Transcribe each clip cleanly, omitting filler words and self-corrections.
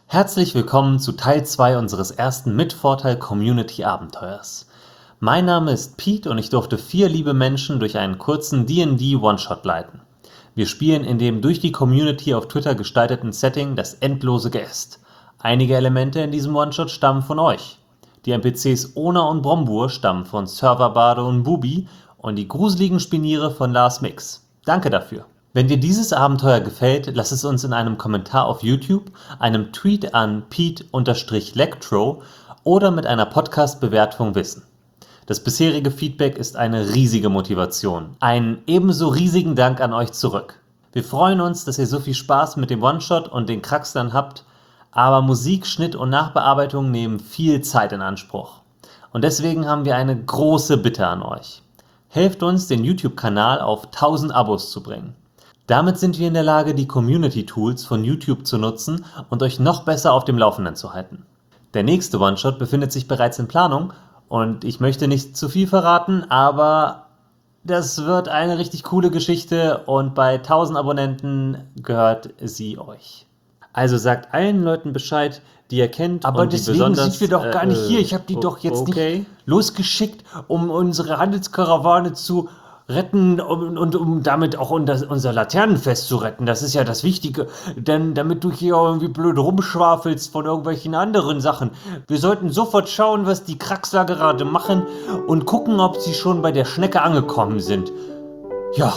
Herzlich willkommen zu Teil 2 unseres ersten Mit-Vorteil-Community-Abenteuers. Mein Name ist Pete und ich durfte 4 liebe Menschen durch einen kurzen D&D One-Shot leiten. Wir spielen in dem durch die Community auf Twitter gestalteten Setting das endlose Geäst. Einige Elemente in diesem One-Shot stammen von euch. Die NPCs Ona und Brombur stammen von Serverbade und Bubi und die gruseligen Spiniere von Lars Mix. Danke dafür. Wenn dir dieses Abenteuer gefällt, lass es uns in einem Kommentar auf YouTube, einem Tweet an Pete_Lectro oder mit einer Podcast-Bewertung wissen. Das bisherige Feedback ist eine riesige Motivation. Einen ebenso riesigen Dank an euch zurück. Wir freuen uns, dass ihr so viel Spaß mit dem One-Shot und den Kraxlern habt, aber Musik, Schnitt und Nachbearbeitung nehmen viel Zeit in Anspruch. Und deswegen haben wir eine große Bitte an euch. Helft uns, den YouTube-Kanal auf 1000 Abos zu bringen. Damit sind wir in der Lage, die Community-Tools von YouTube zu nutzen und euch noch besser auf dem Laufenden zu halten. Der nächste One-Shot befindet sich bereits in Planung und ich möchte nicht zu viel verraten, aber das wird eine richtig coole Geschichte und bei 1000 Abonnenten gehört sie euch. Also sagt allen Leuten Bescheid, die ihr kennt. Aber und die deswegen besonders, sind wir doch gar nicht hier. Ich habe die doch jetzt nicht losgeschickt, um unsere Handelskarawane zu retten und um damit auch unser Laternenfest zu retten. Das ist ja das Wichtige. Denn damit du hier irgendwie blöd rumschwafelst von irgendwelchen anderen Sachen. Wir sollten sofort schauen, was die Kraxler gerade machen und gucken, ob sie schon bei der Schnecke angekommen sind. Ja.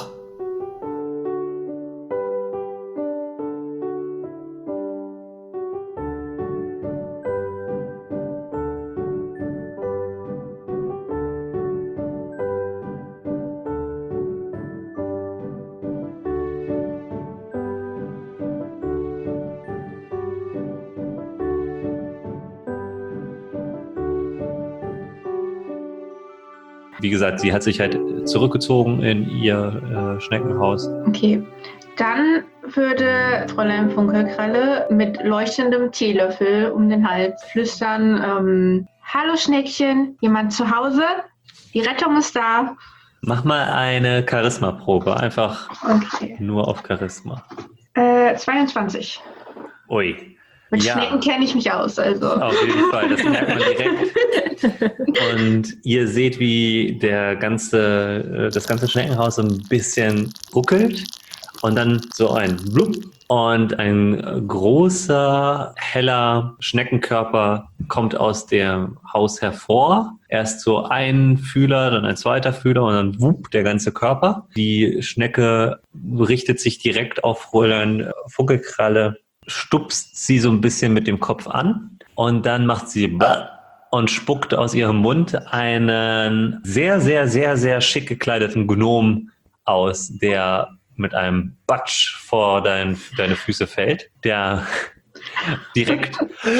Wie gesagt, sie hat sich halt zurückgezogen in ihr Schneckenhaus. Okay, dann würde Fräulein Funkelkralle mit leuchtendem Teelöffel um den Hals flüstern, hallo Schneckchen, jemand zu Hause? Die Rettung ist da. Mach mal eine Charisma-Probe, einfach Okay. nur auf Charisma. 22. Ui. Mit Ja. Schnecken kenne ich mich aus, also. Auf jeden Fall, das merkt man direkt. Und ihr seht, wie das ganze Schneckenhaus so ein bisschen ruckelt und dann so ein Blub und ein großer, heller Schneckenkörper kommt aus dem Haus hervor. Erst so ein Fühler, dann ein zweiter Fühler und dann wupp, der ganze Körper. Die Schnecke richtet sich direkt auf Fräulein Funkelkralle, stupst sie so ein bisschen mit dem Kopf an und dann macht sie und spuckt aus ihrem Mund einen sehr, sehr, sehr, sehr schick gekleideten Gnom aus, der mit einem Batsch vor deine Füße fällt, der direkt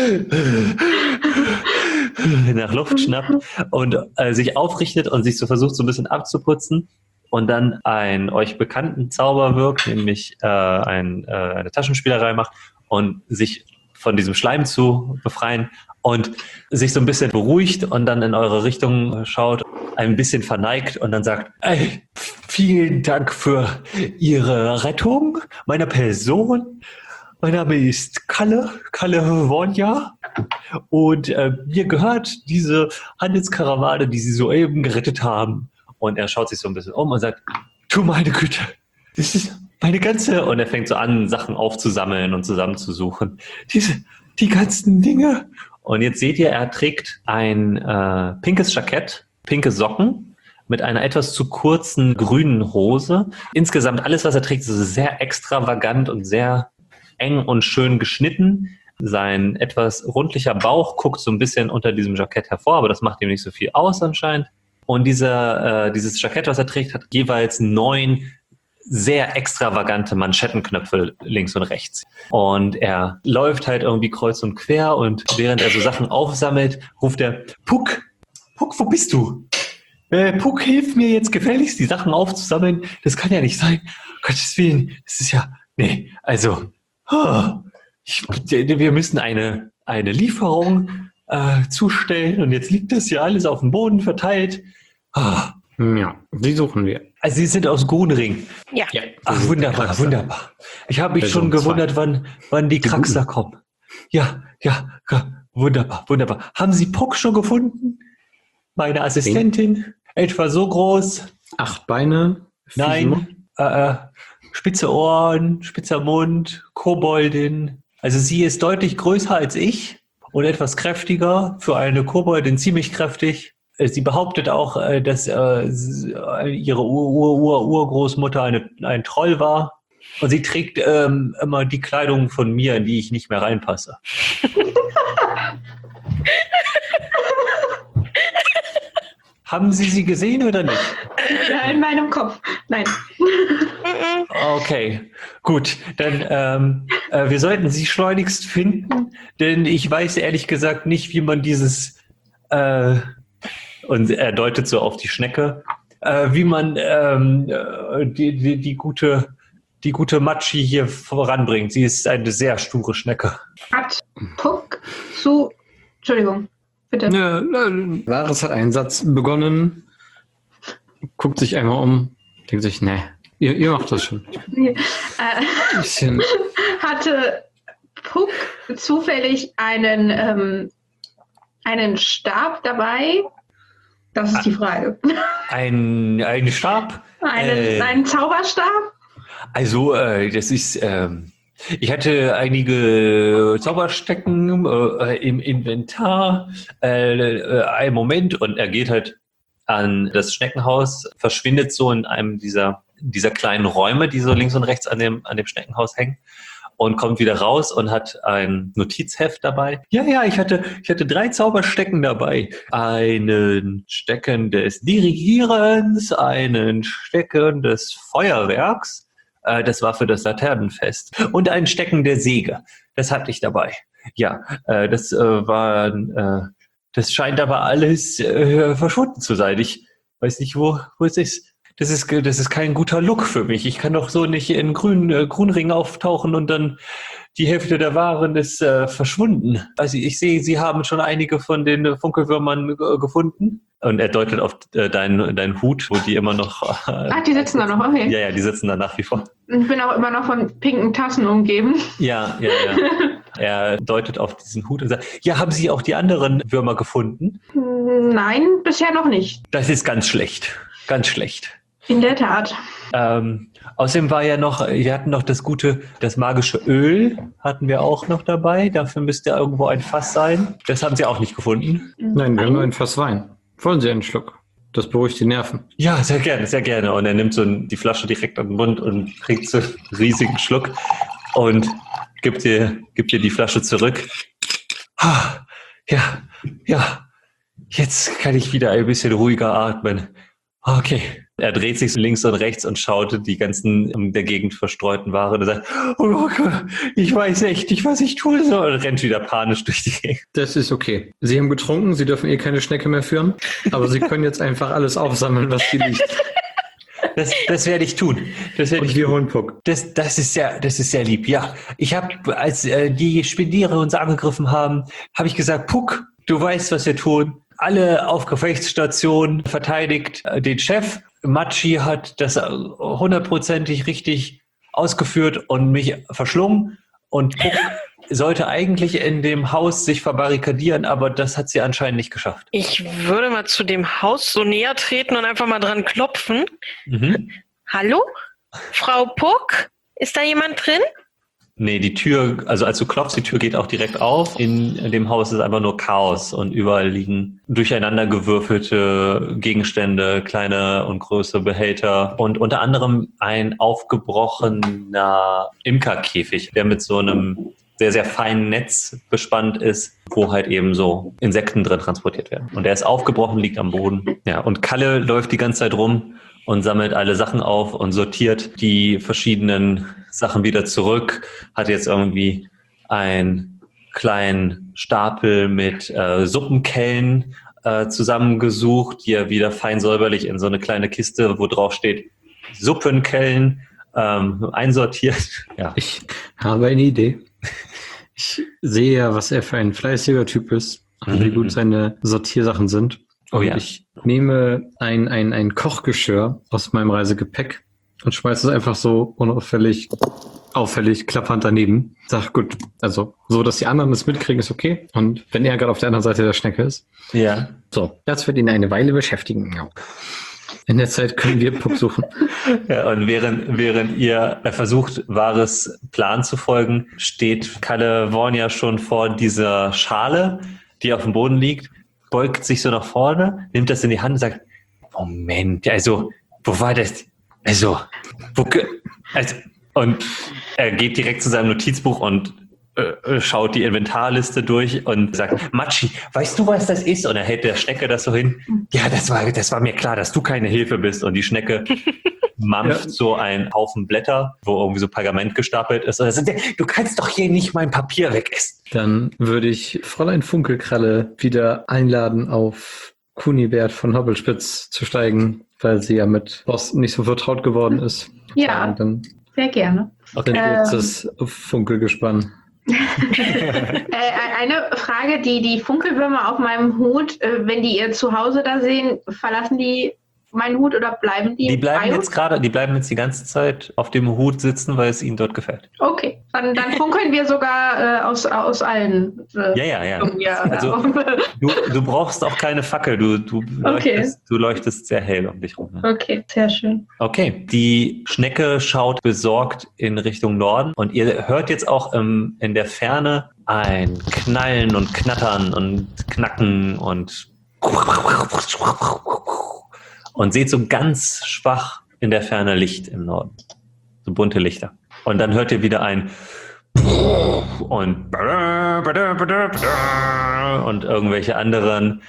nach Luft schnappt und sich aufrichtet und sich so versucht, so ein bisschen abzuputzen und dann einen euch bekannten Zauber wirkt, nämlich eine Taschenspielerei macht und sich von diesem Schleim zu befreien und sich so ein bisschen beruhigt und dann in eure Richtung schaut, ein bisschen verneigt und dann sagt, ey, vielen Dank für Ihre Rettung meiner Person. Mein Name ist Kalle Wonja und mir gehört diese Handelskarawane, die Sie soeben gerettet haben. Und er schaut sich so ein bisschen um und sagt, du meine Güte, das ist meine ganze... Und er fängt so an, Sachen aufzusammeln und zusammenzusuchen. Die ganzen Dinge. Und jetzt seht ihr, er trägt ein pinkes Jackett, pinke Socken mit einer etwas zu kurzen grünen Hose. Insgesamt alles, was er trägt, ist sehr extravagant und sehr eng und schön geschnitten. Sein etwas rundlicher Bauch guckt so ein bisschen unter diesem Jackett hervor, aber das macht ihm nicht so viel aus anscheinend. Und dieses Jackett, was er trägt, hat jeweils 9 sehr extravagante Manschettenknöpfe links und rechts. Und er läuft halt irgendwie kreuz und quer und während er so Sachen aufsammelt, ruft er, Puck, wo bist du? Puck, hilf mir jetzt gefälligst, die Sachen aufzusammeln. Das kann ja nicht sein. Gottes Willen, das ist ja, nee, also, wir müssen eine Lieferung zustellen und jetzt liegt das hier alles auf dem Boden verteilt. Ja, die suchen wir. Also Sie sind aus Gunring. Ja. Ach, wunderbar. Ich habe mich schon gewundert, wann die Kraxler kommen. ja, wunderbar, wunderbar. Haben Sie Puck schon gefunden? Meine Assistentin, etwa so groß. 8 Beine. Nein, spitze Ohren, spitzer Mund, Koboldin. Also sie ist deutlich größer als ich und etwas kräftiger. Für eine Koboldin ziemlich kräftig. Sie behauptet auch, dass ihre Urgroßmutter ein Troll war. Und sie trägt immer die Kleidung von mir, in die ich nicht mehr reinpasse. Haben Sie sie gesehen oder nicht? Ja, in meinem Kopf. Nein. Okay, gut. Dann wir sollten sie schleunigst finden, denn ich weiß ehrlich gesagt nicht, wie man dieses und er deutet so auf die Schnecke, wie man die gute Matschi hier voranbringt. Sie ist eine sehr sture Schnecke. Hat Puck zu... Entschuldigung, bitte. Varys hat einen Satz begonnen, guckt sich einmal um, denkt sich, nee, ihr macht das schon. Bisschen. Hatte Puck zufällig einen Stab dabei? Das ist die Frage. Ein Stab? Einen Zauberstab? Also, das ist... ich hatte einige Zauberstecken im Inventar. Einen Moment und er geht halt an das Schneckenhaus, verschwindet so in einem dieser kleinen Räume, die so links und rechts an dem Schneckenhaus hängen und kommt wieder raus und hat ein Notizheft dabei. Ja, ich hatte 3 Zauberstecken dabei. Einen Stecken des Dirigierens, einen Stecken des Feuerwerks. Das war für das Laternenfest. Und ein Stecken der Säge. Das hatte ich dabei. Ja, das scheint aber alles verschwunden zu sein. Ich weiß nicht, wo es ist. Das ist kein guter Look für mich. Ich kann doch so nicht in Grünring auftauchen und dann die Hälfte der Waren ist verschwunden. Also ich sehe, Sie haben schon einige von den Funkelwürmern gefunden. Und er deutet auf deinen Hut, wo die immer noch... Ach, die sitzen da noch, okay. Ja, die sitzen da nach wie vor. Ich bin auch immer noch von pinken Tassen umgeben. Ja. Er deutet auf diesen Hut und sagt, ja, haben Sie auch die anderen Würmer gefunden? Nein, bisher noch nicht. Das ist ganz schlecht. Ganz schlecht. In der Tat. Außerdem war ja noch, wir hatten noch das magische Öl hatten wir auch noch dabei. Dafür müsste irgendwo ein Fass sein. Das haben Sie auch nicht gefunden. Nein, wir haben nur ein Fass Wein. Wollen Sie einen Schluck? Das beruhigt die Nerven. Ja, sehr gerne, sehr gerne. Und er nimmt so die Flasche direkt an den Mund und trinkt so einen riesigen Schluck und gibt dir die Flasche zurück. Ja. Jetzt kann ich wieder ein bisschen ruhiger atmen. Okay. Er dreht sich links und rechts und schaut die ganzen in der Gegend verstreuten Waren und sagt, oh Gott, ich weiß echt nicht, was ich tun soll. Und rennt wieder panisch durch die Gegend. Das ist okay. Sie haben getrunken, Sie dürfen keine Schnecke mehr führen, aber Sie können jetzt einfach alles aufsammeln, was hier liegt. Das werde ich tun. Und wir holen Puck. Das ist sehr lieb. Ja, ich habe, als die Spediere uns angegriffen haben, habe ich gesagt, Puck, du weißt, was wir tun. Alle auf Gefechtsstationen verteidigt den Chef. Matschi hat das 100%ig richtig ausgeführt und mich verschlungen. Und Puck sollte eigentlich in dem Haus sich verbarrikadieren, aber das hat sie anscheinend nicht geschafft. Ich würde mal zu dem Haus so näher treten und einfach mal dran klopfen. Mhm. Hallo? Frau Puck? Ist da jemand drin? Nee, die Tür, also als du klopfst, die Tür geht auch direkt auf. In dem Haus ist einfach nur Chaos und überall liegen durcheinander gewürfelte Gegenstände, kleine und größere Behälter und unter anderem ein aufgebrochener Imkerkäfig, der mit so einem sehr, sehr feinen Netz bespannt ist, wo halt eben so Insekten drin transportiert werden. Und der ist aufgebrochen, liegt am Boden. Ja, und Kalle läuft die ganze Zeit rum und sammelt alle Sachen auf und sortiert die verschiedenen Sachen wieder zurück. Hat jetzt irgendwie einen kleinen Stapel mit Suppenkellen zusammengesucht, die er wieder fein säuberlich in so eine kleine Kiste, wo drauf steht Suppenkellen, einsortiert. Ja. Ich habe eine Idee. Ich sehe ja, was er für ein fleißiger Typ ist und wie gut seine Sortiersachen sind. Oh ja. Ich nehme ein Kochgeschirr aus meinem Reisegepäck und schmeiße es einfach so unauffällig auffällig klappernd daneben. Sag, gut, also so, dass die anderen es mitkriegen, ist okay. Und wenn er gerade auf der anderen Seite der Schnecke ist. Ja. So, das wird ihn eine Weile beschäftigen. Ja. In der Zeit können wir Puck suchen. Ja, und während ihr versucht, Wahres Plan zu folgen, steht California schon vor dieser Schale, die auf dem Boden liegt, beugt sich so nach vorne, nimmt das in die Hand und sagt, Moment, also, wo war das? Und er geht direkt zu seinem Notizbuch und schaut die Inventarliste durch und sagt, Matschi, weißt du, was das ist? Und er hält der Schnecke das so hin. Ja, das war mir klar, dass du keine Hilfe bist. Und die Schnecke mampft so einen Haufen Blätter, wo irgendwie so Pergament gestapelt ist. Und er sagt, du kannst doch hier nicht mein Papier wegessen. Dann würde ich Fräulein Funkelkralle wieder einladen, auf Kunibert von Hobbelspitz zu steigen, weil sie ja mit Boss nicht so vertraut geworden ist. Ja, dann sehr gerne. sind wir jetzt das Funkelgespann. Eine Frage, die Funkelwürmer auf meinem Hut, wenn die ihr Zuhause da sehen, verlassen die meinen Hut oder bleiben die? Die bleiben jetzt die ganze Zeit auf dem Hut sitzen, weil es ihnen dort gefällt. Okay, dann funkeln wir sogar aus allen. Ja. Also, du brauchst auch keine Fackel, du leuchtest sehr hell um dich rum. Ne? Okay, sehr schön. Okay, die Schnecke schaut besorgt in Richtung Norden und ihr hört jetzt auch in der Ferne ein Knallen und Knattern und Knacken und seht so ganz schwach in der Ferne Licht im Norden. So bunte Lichter. Und dann hört ihr wieder ein und irgendwelche anderen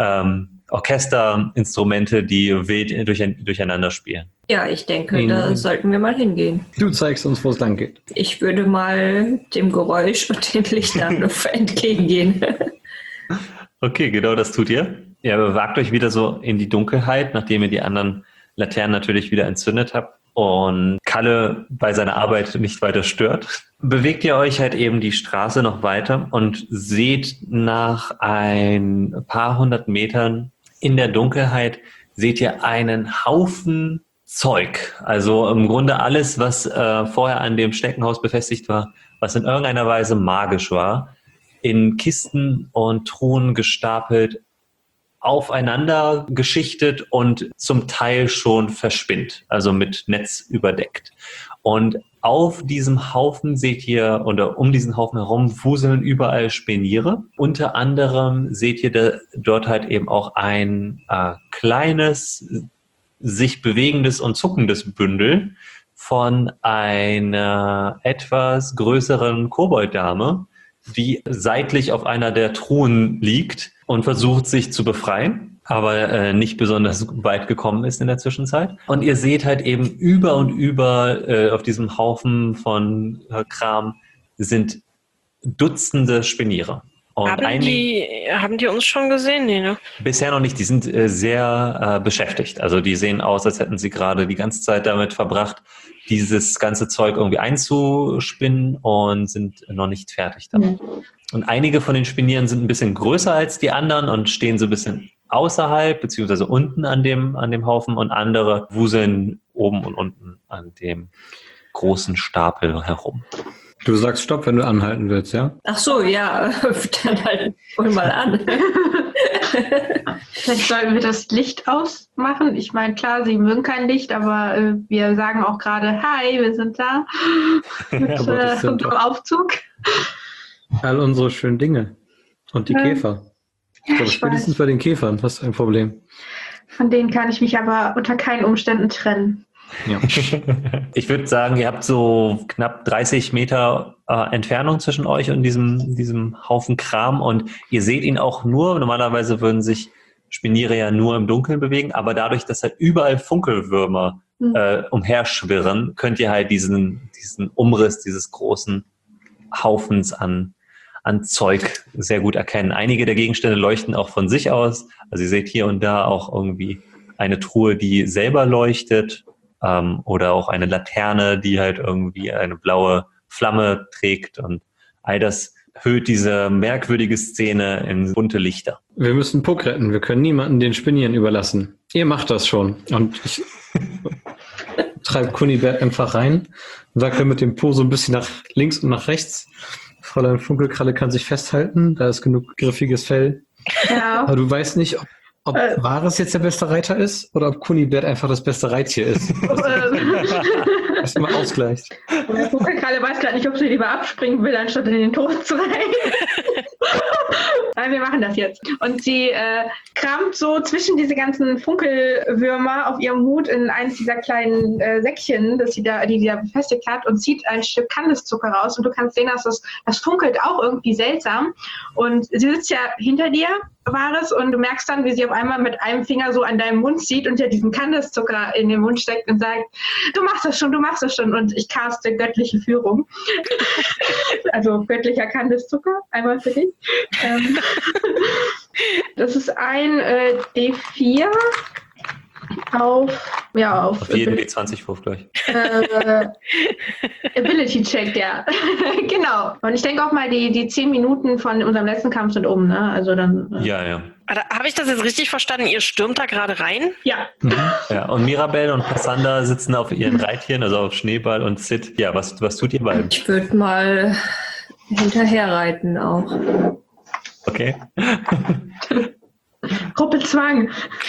Orchesterinstrumente, die wild durcheinander spielen. Ja, ich denke, da sollten wir mal hingehen. Du zeigst uns, wo es lang geht. Ich würde mal dem Geräusch und den Lichtern entgegengehen. Okay, genau das tut ihr. Ihr bewagt euch wieder so in die Dunkelheit, nachdem ihr die anderen Laternen natürlich wieder entzündet habt und Kalle bei seiner Arbeit nicht weiter stört. Bewegt ihr euch halt eben die Straße noch weiter und seht nach ein paar hundert Metern in der Dunkelheit, seht ihr einen Haufen Zeug. Also im Grunde alles, was vorher an dem Schneckenhaus befestigt war, was in irgendeiner Weise magisch war, in Kisten und Truhen gestapelt, aufeinander geschichtet und zum Teil schon verspinnt, also mit Netz überdeckt. Und auf diesem Haufen seht ihr, oder um diesen Haufen herum wuseln überall Speniere. Unter anderem seht ihr dort halt eben auch ein kleines, sich bewegendes und zuckendes Bündel von einer etwas größeren Kobolddame, die seitlich auf einer der Truhen liegt und versucht, sich zu befreien, aber nicht besonders weit gekommen ist in der Zwischenzeit. Und ihr seht halt eben über und über auf diesem Haufen von Kram sind Dutzende Speniere. Und haben die uns schon gesehen? Nee, ne? Bisher noch nicht. Die sind sehr beschäftigt. Also die sehen aus, als hätten sie gerade die ganze Zeit damit verbracht, dieses ganze Zeug irgendwie einzuspinnen und sind noch nicht fertig damit. Und einige von den Spinieren sind ein bisschen größer als die anderen und stehen so ein bisschen außerhalb, beziehungsweise unten an dem Haufen, und andere wuseln oben und unten an dem großen Stapel herum. Du sagst Stopp, wenn du anhalten willst, ja? Ach so, ja, dann halt wohl mal an. Vielleicht sollten wir das Licht ausmachen. Ich meine, klar, sie mögen kein Licht, aber wir sagen auch gerade, hi, wir sind da. Mit unserem Aufzug. All unsere schönen Dinge. Und die Käfer. Ich glaube, spätestens bei den Käfern hast du ein Problem. Von denen kann ich mich aber unter keinen Umständen trennen. Ja. Ich würde sagen, ihr habt so knapp 30 Meter Entfernung zwischen euch und diesem Haufen Kram, und ihr seht ihn auch nur, normalerweise würden sich Spiniere ja nur im Dunkeln bewegen, aber dadurch, dass halt überall Funkelwürmer umherschwirren, könnt ihr halt diesen Umriss dieses großen Haufens an Zeug sehr gut erkennen. Einige der Gegenstände leuchten auch von sich aus. Also ihr seht hier und da auch irgendwie eine Truhe, die selber leuchtet, oder auch eine Laterne, die halt irgendwie eine blaue Flamme trägt, und all das hüllt diese merkwürdige Szene in bunte Lichter. Wir müssen Puck retten. Wir können niemanden den Spinieren überlassen. Ihr macht das schon. Und treibt Kunibert einfach rein und sagt dann mit dem Po so ein bisschen nach links und nach rechts. Fräulein Funkelkralle kann sich festhalten, da ist genug griffiges Fell. Ja. Aber du weißt nicht, ob Varys jetzt der beste Reiter ist oder ob Kunibert einfach das beste Reittier ist. Das immer ausgleicht. Der Funkelkralle weiß gerade nicht, ob sie lieber abspringen will, anstatt in den Tod zu rein. Nein, wir machen das jetzt. Und sie kramt so zwischen diese ganzen Funkelwürmer auf ihrem Hut in eines dieser kleinen Säckchen, die sie da befestigt hat, und zieht ein Stück Kandiszucker raus. Und du kannst sehen, dass das funkelt auch irgendwie seltsam. Und sie sitzt ja hinter dir, Varys, und du merkst dann, wie sie auf einmal mit einem Finger so an deinem Mund zieht und dir diesen Kandiszucker in den Mund steckt und sagt, du machst das schon. Und ich caste göttliche Führung. Also göttlicher Kandiszucker, einmal für dich. Das ist ein D4 auf jeden D20-Wurf gleich. Ability Check, ja. Genau. Und ich denke auch mal, die 10 Minuten von unserem letzten Kampf sind um, ne? Also dann. Ja. Habe ich das jetzt richtig verstanden? Ihr stürmt da gerade rein? Ja. Ja, und Mirabelle und Cassandra sitzen auf ihren Reittieren, also auf Schneeball und Sid. Ja, was tut ihr beiden? Ich würde mal hinterher reiten auch. Okay. Gruppezwang.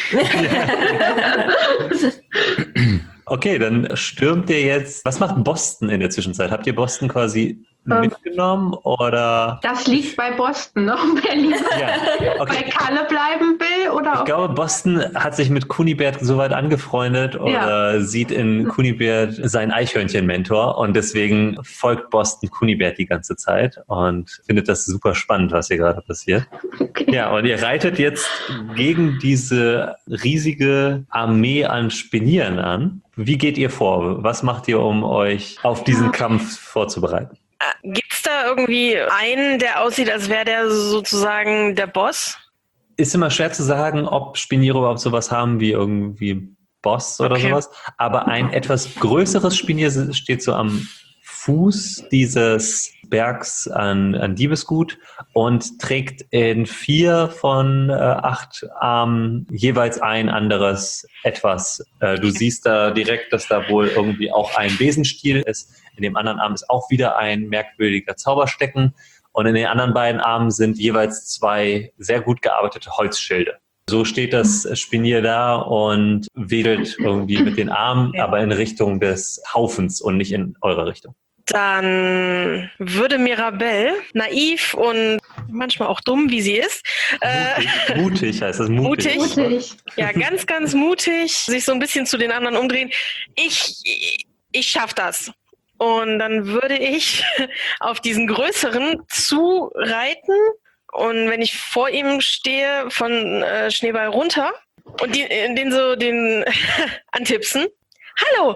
Okay, dann stürmt ihr jetzt. Was macht Boston in der Zwischenzeit? Habt ihr Boston quasi mitgenommen oder? Das liegt bei Boston, ne? Wer lieber bei Kalle bleiben will oder? Ich glaube, Boston hat sich mit Kunibert soweit angefreundet oder sieht in Kunibert seinen Eichhörnchen-Mentor und deswegen folgt Boston Kunibert die ganze Zeit und findet das super spannend, was hier gerade passiert. Okay. Ja, und ihr reitet jetzt gegen diese riesige Armee an Spinieren an. Wie geht ihr vor? Was macht ihr, um euch auf diesen Kampf vorzubereiten? Gibt es da irgendwie einen, der aussieht, als wäre der sozusagen der Boss? Ist immer schwer zu sagen, ob Spiniere überhaupt sowas haben wie irgendwie Boss oder sowas. Aber ein etwas größeres Spinier steht so am Fuß dieses Bergs an Diebesgut und trägt in 4 von 8 Armen jeweils ein anderes etwas. Du siehst da direkt, dass da wohl irgendwie auch ein Besenstiel ist. In dem anderen Arm ist auch wieder ein merkwürdiger Zauberstecken. Und in den anderen beiden Armen sind jeweils 2 sehr gut gearbeitete Holzschilde. So steht das Spinier da und wedelt irgendwie mit den Armen, aber in Richtung des Haufens und nicht in eure Richtung. Dann würde Mirabelle, naiv und manchmal auch dumm, wie sie ist, mutig heißt das, mutig. Ja, ganz, ganz mutig, sich so ein bisschen zu den anderen umdrehen. Ich schaff das. Und dann würde ich auf diesen größeren zureiten und wenn ich vor ihm stehe, von Schneeball runter und den antipsen. Hallo,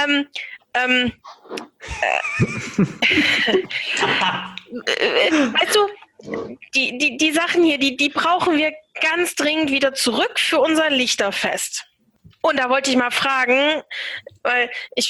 weißt du, die Sachen hier, die brauchen wir ganz dringend wieder zurück für unser Lichterfest. Und da wollte ich mal fragen, weil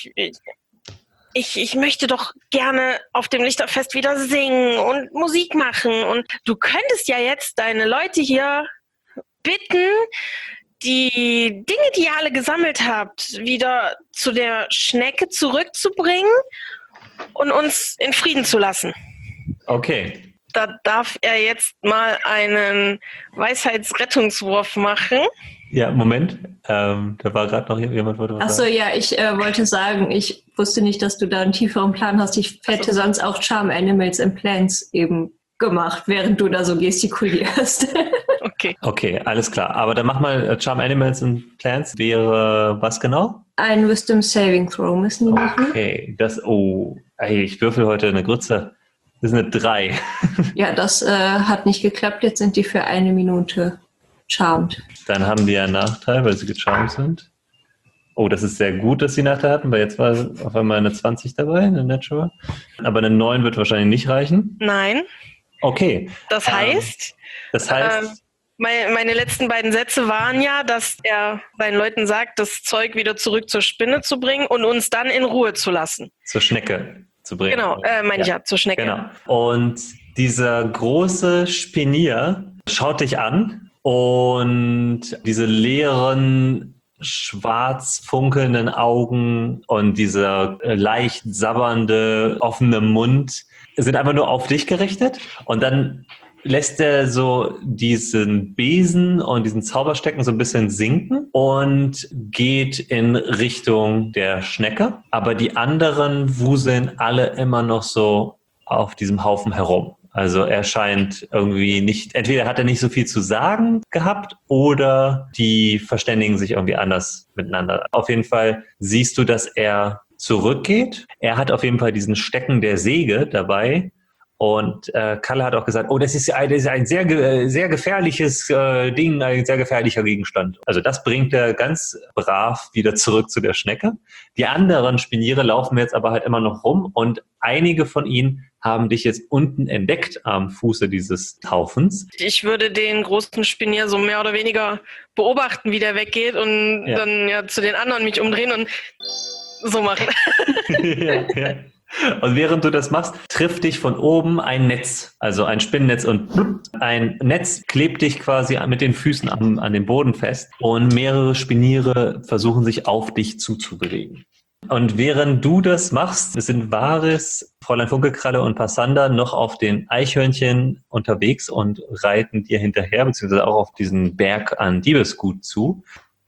ich möchte doch gerne auf dem Lichterfest wieder singen und Musik machen. Und du könntest ja jetzt deine Leute hier bitten, die Dinge, die ihr alle gesammelt habt, wieder zu der Schnecke zurückzubringen und uns in Frieden zu lassen. Okay. Da darf er jetzt mal einen Weisheitsrettungswurf machen. Ja, Moment. Da war gerade noch jemand, wollte was sagen. Achso, ja, ich wollte sagen, ich wusste nicht, dass du da einen tieferen Plan hast. Ich hätte sonst auch Charm Animals and Plants eben gemacht, während du da so gestikulierst. Okay, alles klar. Aber dann mach mal Charm Animals and Plants. Wäre was genau? Ein Wisdom Saving Throw müssen die machen. Okay, ich würfel heute eine Grütze. Das ist eine 3. Ja, das hat nicht geklappt. Jetzt sind die für 1 Minute charmed. Dann haben die ja einen Nachteil, weil sie gecharmt sind. Oh, das ist sehr gut, dass sie Nachteil hatten, weil jetzt war auf einmal eine 20 dabei, eine Natural. Aber eine 9 wird wahrscheinlich nicht reichen. Nein. Okay. Das heißt, meine letzten beiden Sätze waren ja, dass er seinen Leuten sagt, das Zeug wieder zurück zur Spinne zu bringen und uns dann in Ruhe zu lassen. Zur Schnecke zu bringen. Genau, ich zur Schnecke. Genau. Und dieser große Spinier schaut dich an und diese leeren schwarz funkelnden Augen und dieser leicht sabbernde, offene Mund sind einfach nur auf dich gerichtet und dann lässt er so diesen Besen und diesen Zauberstecken so ein bisschen sinken und geht in Richtung der Schnecke. Aber die anderen wuseln alle immer noch so auf diesem Haufen herum. Also er scheint irgendwie nicht, entweder hat er nicht so viel zu sagen gehabt oder die verständigen sich irgendwie anders miteinander. Auf jeden Fall siehst du, dass er zurückgeht. Er hat auf jeden Fall diesen Stecken der Säge dabei. Und Kalle hat auch gesagt, oh, das ist ein sehr gefährliches Ding, ein sehr gefährlicher Gegenstand. Also das bringt er ganz brav wieder zurück zu der Schnecke. Die anderen Spiniere laufen jetzt aber halt immer noch rum und einige von ihnen haben dich jetzt unten entdeckt am Fuße dieses Haufens. Ich würde den großen Spinier so mehr oder weniger beobachten, wie der weggeht und dann zu den anderen mich umdrehen und so machen. ja. Und während du das machst, trifft dich von oben ein Netz, also ein Spinnennetz und ein Netz klebt dich quasi mit den Füßen an den Boden fest und mehrere Spiniere versuchen sich auf dich zuzubewegen. Und während du das machst, sind Varys, Fräulein Funkelkralle und Passander noch auf den Eichhörnchen unterwegs und reiten dir hinterher, beziehungsweise auch auf diesen Berg an Diebesgut zu.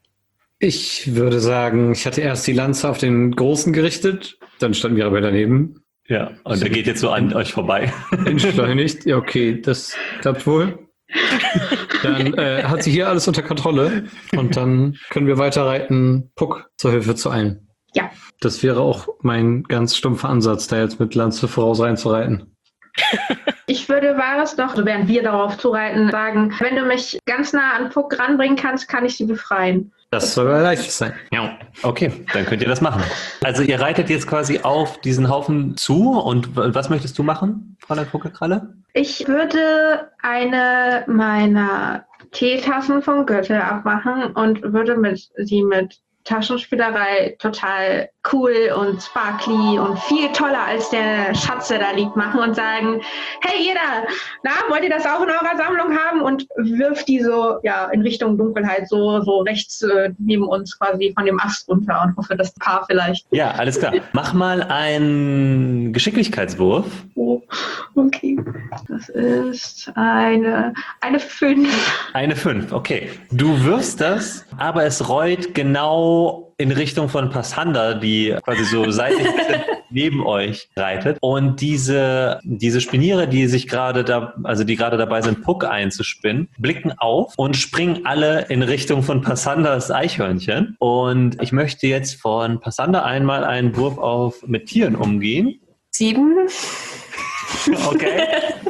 Ich würde sagen, ich hatte erst die Lanze auf den Großen gerichtet, dann stand Mirabell daneben. Ja, und der geht jetzt so an euch vorbei. Entschleunigt. Ja, okay, das klappt wohl. Dann hat sie hier alles unter Kontrolle und dann können wir weiterreiten, Puck zur Hilfe zu eilen. Ja. Das wäre auch mein ganz stumpfer Ansatz, da jetzt mit Lanze voraus reinzureiten. Ich würde Varys doch, so während wir darauf zureiten, sagen, wenn du mich ganz nah an Puck ranbringen kannst, kann ich sie befreien. Das soll leicht sein. Ja, okay, dann könnt ihr das machen. Also ihr reitet jetzt quasi auf diesen Haufen zu und was möchtest du machen, Fräulein Funkelkralle? Ich würde eine meiner Teetassen vom Gürtel abmachen und würde sie mit Taschenspielerei total cool und sparkly und viel toller als der Schatz, der da liegt, machen und sagen, hey ihr da, wollt ihr das auch in eurer Sammlung haben? Und wirft die so in Richtung Dunkelheit, so rechts neben uns quasi von dem Ast runter und hoffe, das Paar vielleicht. Ja, alles klar. Mach mal einen Geschicklichkeitswurf. Oh, okay. Das ist eine 5. Eine 5, okay. Du wirfst das, aber es rollt genau in Richtung von Passander, die quasi so seitlich neben euch reitet. Und diese Spiniere, die sich gerade dabei sind, Puck einzuspinnen, blicken auf und springen alle in Richtung von Passanders Eichhörnchen. Und ich möchte jetzt von Passander einmal einen Wurf mit Tieren umgehen. 7. Okay.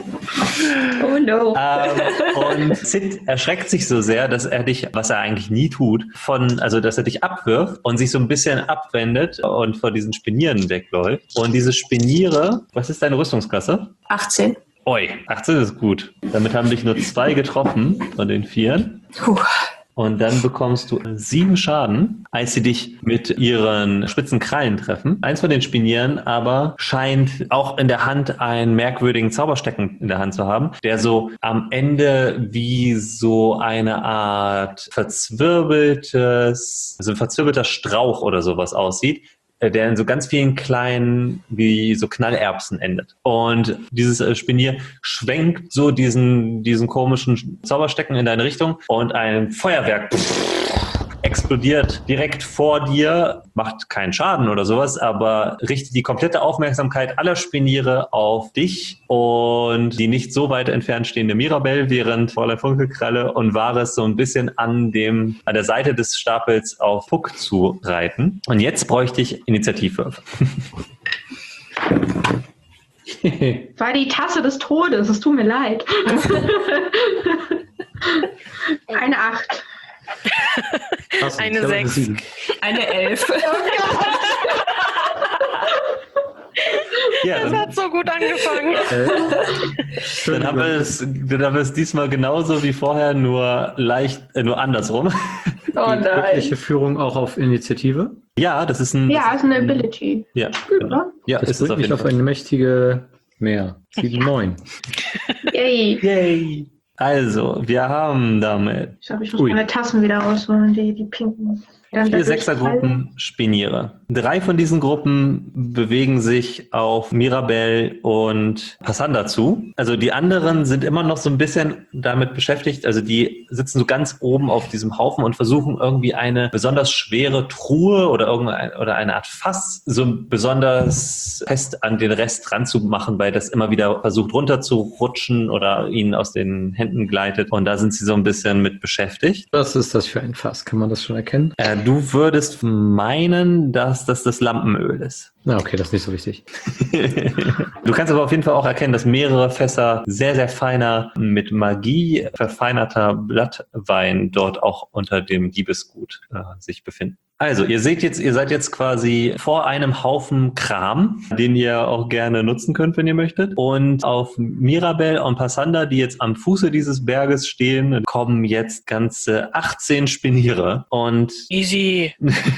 Oh no. Und Sid erschreckt sich so sehr, dass er dich, was er eigentlich nie tut, dass er dich abwirft und sich so ein bisschen abwendet und vor diesen Spinieren wegläuft. Und diese Spiniere, was ist deine Rüstungsklasse? 18. Oi, 18 ist gut. Damit haben dich nur 2 getroffen von den 4. Und dann bekommst du 7 Schaden, als sie dich mit ihren spitzen Krallen treffen. Eins von den Spinieren aber scheint auch in der Hand einen merkwürdigen Zauberstecken in der Hand zu haben, der so am Ende wie so eine Art verzwirbelter Strauch oder sowas aussieht, der in so ganz vielen kleinen, wie so Knallerbsen endet. Und dieses Spinier schwenkt so diesen komischen Zauberstecken in deine Richtung und ein Feuerwerk explodiert direkt vor dir, macht keinen Schaden oder sowas, aber richtet die komplette Aufmerksamkeit aller Spiniere auf dich und die nicht so weit entfernt stehende Mirabell, während Fräulein Funkelkralle und Varys so ein bisschen an der Seite des Stapels auf Puck zu reiten. Und jetzt bräuchte ich Initiativwürfe. War die Tasse des Todes, es tut mir leid. Eine 8. Eine 6. Eine 11. Ja, Das hat so gut angefangen. dann haben wir es diesmal genauso wie vorher, nur andersrum. Oh nein. Wirkliche Führung auch auf Initiative? Ja, das ist ist eine Ability. Ja, genau. Ja, Das ist es bringt mich auf eine mächtige mehr. 7, 9. Yay. Yay! Also, wir haben damit. Ich glaube, ich muss meine Tassen wieder rausholen, die pinken. Dann 4 Sechsergruppen Spiniere. 3 von diesen Gruppen bewegen sich auf Mirabelle und Passander zu. Also die anderen sind immer noch so ein bisschen damit beschäftigt. Also die sitzen so ganz oben auf diesem Haufen und versuchen irgendwie eine besonders schwere Truhe oder eine Art Fass so besonders fest an den Rest ranzumachen, weil das immer wieder versucht runterzurutschen oder ihnen aus den Händen gleitet. Und da sind sie so ein bisschen mit beschäftigt. Was ist das für ein Fass? Kann man das schon erkennen? Du würdest meinen, dass das Lampenöl ist. Na, okay, das ist nicht so wichtig. Du kannst aber auf jeden Fall auch erkennen, dass mehrere Fässer sehr, sehr feiner, mit Magie verfeinerter Blattwein dort auch unter dem Diebesgut sich befinden. Also, ihr seid jetzt quasi vor einem Haufen Kram, den ihr auch gerne nutzen könnt, wenn ihr möchtet. Und auf Mirabelle und Passander, die jetzt am Fuße dieses Berges stehen, kommen jetzt ganze 18 Spiniere. Und Easy.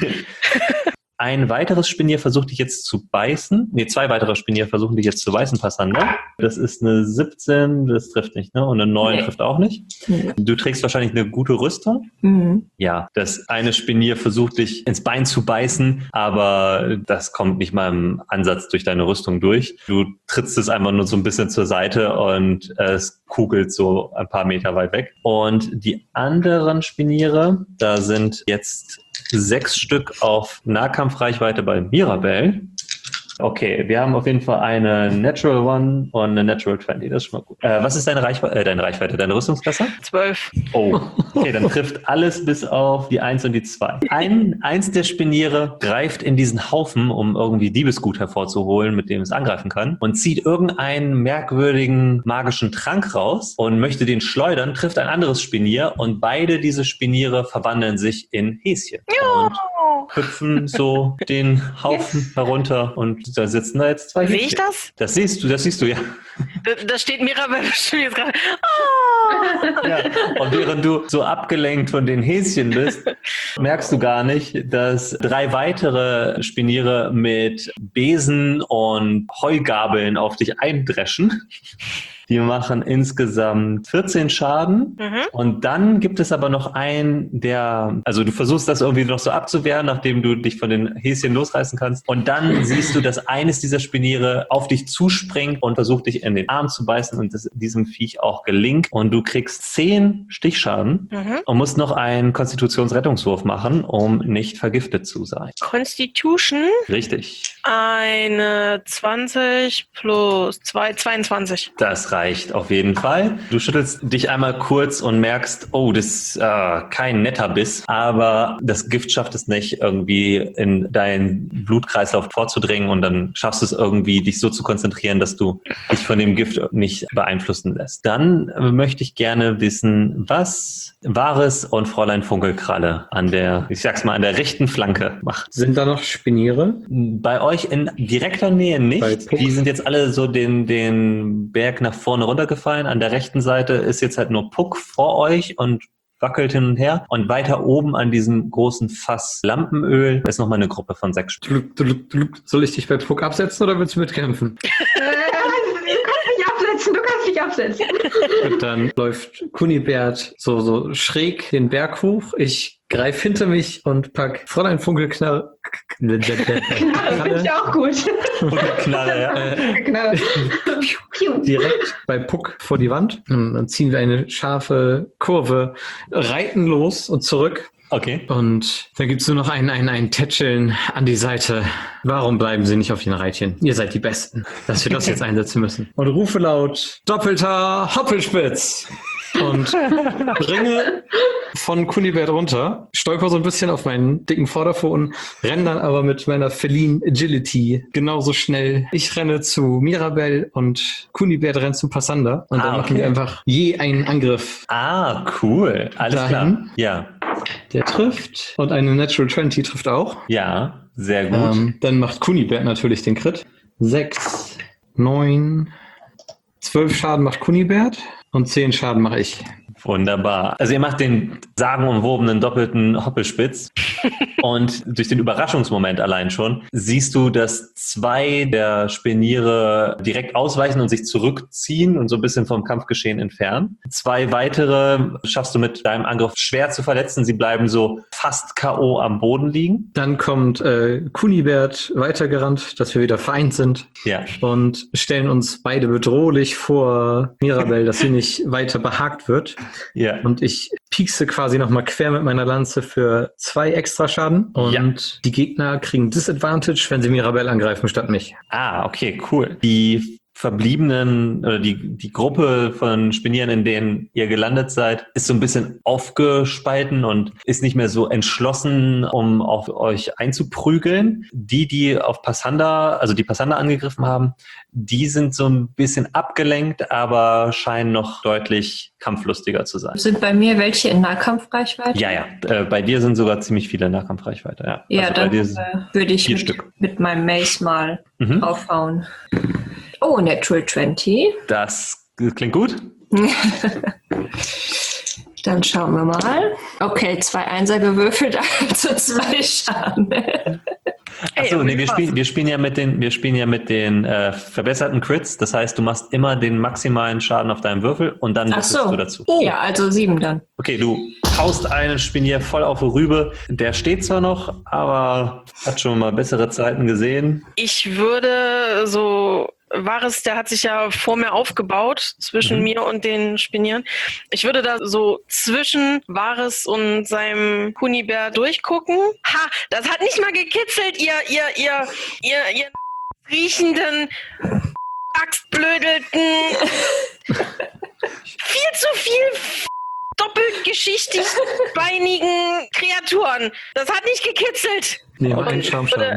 ein weiteres Spinier versucht dich jetzt zu beißen. 2 weitere Spinier versuchen dich jetzt zu beißen, Passander. Das ist eine 17, das trifft nicht, ne? Und eine 9 trifft auch nicht. Nee. Du trägst wahrscheinlich eine gute Rüstung. Mhm. Ja, das eine Spinier versucht dich ins Bein zu beißen, aber das kommt nicht mal im Ansatz durch deine Rüstung durch. Du trittst es einfach nur so ein bisschen zur Seite und es kugelt so ein paar Meter weit weg. Und die anderen Spiniere, da sind jetzt 6 Stück auf Nahkampfreichweite bei Mirabelle. Okay, wir haben auf jeden Fall eine Natural One und eine Natural 20. Das ist schon mal gut. Was ist deine Reichweite, deine Rüstungsklasse? 12. Oh, okay, dann trifft alles bis auf die 1 und die 2. Eins der Spiniere greift in diesen Haufen, um irgendwie Diebesgut hervorzuholen, mit dem es angreifen kann, und zieht irgendeinen merkwürdigen magischen Trank raus und möchte den schleudern, trifft ein anderes Spinier und beide diese Spiniere verwandeln sich in Häschen. Ja. Und hüpfen so den Haufen herunter und da sitzen da jetzt 2 Häschen. Sehe ich das? Das siehst du, ja. Da steht Mirabelle bestimmt jetzt gerade. Ja, und während du so abgelenkt von den Häschen bist, merkst du gar nicht, dass 3 weitere Spiniere mit Besen und Heugabeln auf dich eindreschen. Die machen insgesamt 14 Schaden. Mhm. Und dann gibt es aber noch einen, also du versuchst das irgendwie noch so abzuwehren, nachdem du dich von den Häschen losreißen kannst. Und dann siehst du, dass eines dieser Spiniere auf dich zuspringt und versucht, dich in den Arm zu beißen und das diesem Viech auch gelingt. Und du kriegst 10 Stichschaden und musst noch einen Konstitutionsrettungswurf machen, um nicht vergiftet zu sein. Constitution? Richtig. Eine 20 plus 2, 22. Das reicht auf jeden Fall. Du schüttelst dich einmal kurz und merkst, oh, das ist kein netter Biss, aber das Gift schafft es nicht, irgendwie in deinen Blutkreislauf vorzudringen und dann schaffst du es irgendwie, dich so zu konzentrieren, dass du dich von dem Gift nicht beeinflussen lässt. Dann möchte ich gerne wissen, was Wahres und Fräulein Funkelkralle an der rechten Flanke macht. Sind da noch Spiniere? Bei euch in direkter Nähe nicht. Die sind jetzt alle so den Berg nach vorne runtergefallen. An der rechten Seite ist jetzt halt nur Puck vor euch und wackelt hin und her. Und weiter oben an diesem großen Fass Lampenöl ist nochmal eine Gruppe von 6 Stück. Soll ich dich bei Puck absetzen oder willst du mitkämpfen? Du kannst dich absetzen. Und dann läuft Kunibert so schräg den Berg hoch. Ich greife hinter mich und pack Fräulein Funkelknarre. Knarre finde ich auch gut. Knarre, ja. Direkt bei Puck vor die Wand. Und dann ziehen wir eine scharfe Kurve, reiten los und zurück. Okay. Und da gibt's nur noch ein Tätscheln an die Seite. Warum bleiben Sie nicht auf den Reitchen? Ihr seid die Besten, dass wir das jetzt einsetzen müssen. Und rufe laut, doppelter Hoppelspitz. Und springe von Kunibert runter, stolper so ein bisschen auf meinen dicken Vorderpfoten, renne dann aber mit meiner Feline Agility genauso schnell. Ich renne zu Mirabelle und Kunibert rennt zu Passander. Und dann machen wir einfach je einen Angriff. Ah, cool. Alles klar. Ja. Der trifft und eine Natural 20 trifft auch. Ja, sehr gut. Dann macht Kunibert natürlich den Crit. 6, 9, 12 Schaden macht Kunibert und 10 Schaden mache ich. Wunderbar. Also ihr macht den sagenumwobenen doppelten Hoppelspitz und durch den Überraschungsmoment allein schon siehst du, dass 2 der Speniere direkt ausweichen und sich zurückziehen und so ein bisschen vom Kampfgeschehen entfernen. 2 weitere schaffst du mit deinem Angriff schwer zu verletzen. Sie bleiben so fast K.O. am Boden liegen. Dann kommt Kunibert weitergerannt, dass wir wieder vereint sind. Ja. Und stellen uns beide bedrohlich vor Mirabelle, dass sie nicht weiter behagt wird. Ja. Und ich piekse quasi nochmal quer mit meiner Lanze für 2 extra Schaden. Und die Gegner kriegen Disadvantage, wenn sie Mirabelle angreifen, statt mich. Ah, okay, cool. Die verbliebenen, oder die Gruppe von Spenieren, in denen ihr gelandet seid, ist so ein bisschen aufgespalten und ist nicht mehr so entschlossen, um auf euch einzuprügeln. Die auf Passanda, also die Passanda angegriffen haben, die sind so ein bisschen abgelenkt, aber scheinen noch deutlich kampflustiger zu sein. Sind bei mir welche in Nahkampfreichweite? Ja. Bei dir sind sogar ziemlich viele in Nahkampfreichweite, ja. Ja, also dann würde ich mit meinem Mace mal draufhauen. Oh, Natural 20. Das klingt gut. Dann schauen wir mal. Okay, 2 Einser gewürfelt, also 2 Schaden. Achso, nee, wir spielen ja mit den verbesserten Crits. Das heißt, du machst immer den maximalen Schaden auf deinem Würfel und dann würfelst du dazu. Oh. Ja, also 7 dann. Okay, du haust einen Spenier voll auf die Rübe. Der steht zwar noch, aber hat schon mal bessere Zeiten gesehen. Ich würde Varys, der hat sich ja vor mir aufgebaut, zwischen mir und den Spenieren. Ich würde da so zwischen Varys und seinem Kunibert durchgucken. Ha, das hat nicht mal gekitzelt, ihr riechenden, Axtblödelten. Viel zu viel doppelt geschichtig beinigen Kreaturen. Das hat nicht gekitzelt. Nee, einen Schaumschaden.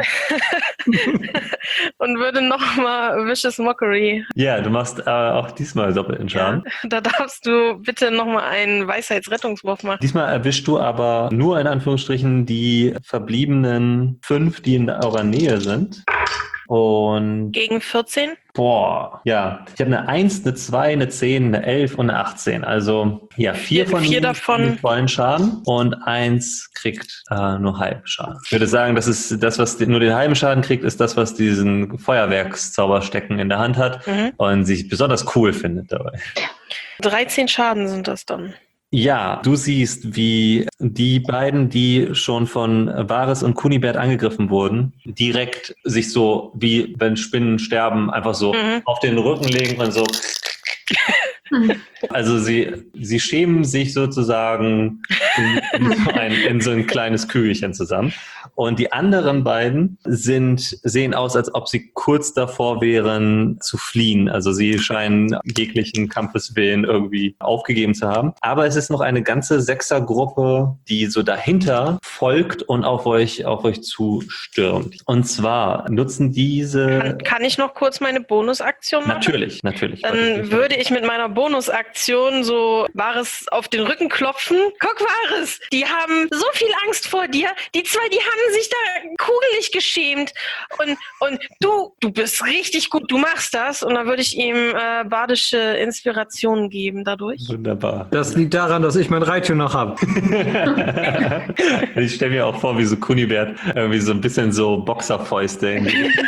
Und würde nochmal Vicious Mockery. Ja, du machst auch diesmal doppelten Schaden. Ja, da darfst du bitte nochmal einen Weisheitsrettungswurf machen. Diesmal erwischst du aber nur in Anführungsstrichen die verbliebenen 5, die in eurer Nähe sind. Und gegen 14? Boah, ja. Ich habe eine 1, eine 2, eine 10, eine 11 und eine 18. Also ja, 4 von ihnen kriegen vollen Schaden und 1 kriegt nur halben Schaden. Ich würde sagen, das ist das, was nur den halben Schaden kriegt, ist das, was diesen Feuerwerkszauberstecken in der Hand hat und sich besonders cool findet dabei. 13 Schaden sind das dann. Ja, du siehst, wie die beiden, die schon von Varys und Kunibert angegriffen wurden, direkt sich so, wie wenn Spinnen sterben, einfach so auf den Rücken legen und so. Also sie schämen sich sozusagen in so ein kleines Kügelchen zusammen. Und die anderen beiden sehen aus, als ob sie kurz davor wären zu fliehen. Also sie scheinen jeglichen Kampfeswillen irgendwie aufgegeben zu haben. Aber es ist noch eine ganze Sechsergruppe, die so dahinter folgt und auf euch zustürmt. Und zwar nutzen diese... Kann ich noch kurz meine Bonusaktion machen? Natürlich. Dann würde ich mit meiner Bonusaktion so Varys auf den Rücken klopfen. Guck, Varys, die haben so viel Angst vor dir. Die zwei, die haben sich da kugelig geschämt. Und du bist richtig gut, du machst das. Und dann würde ich ihm bardische Inspiration geben dadurch. Wunderbar. Das liegt daran, dass ich mein Reittier noch habe. Ich stelle mir auch vor, wie so Kunibert irgendwie so ein bisschen so Boxerfäuste.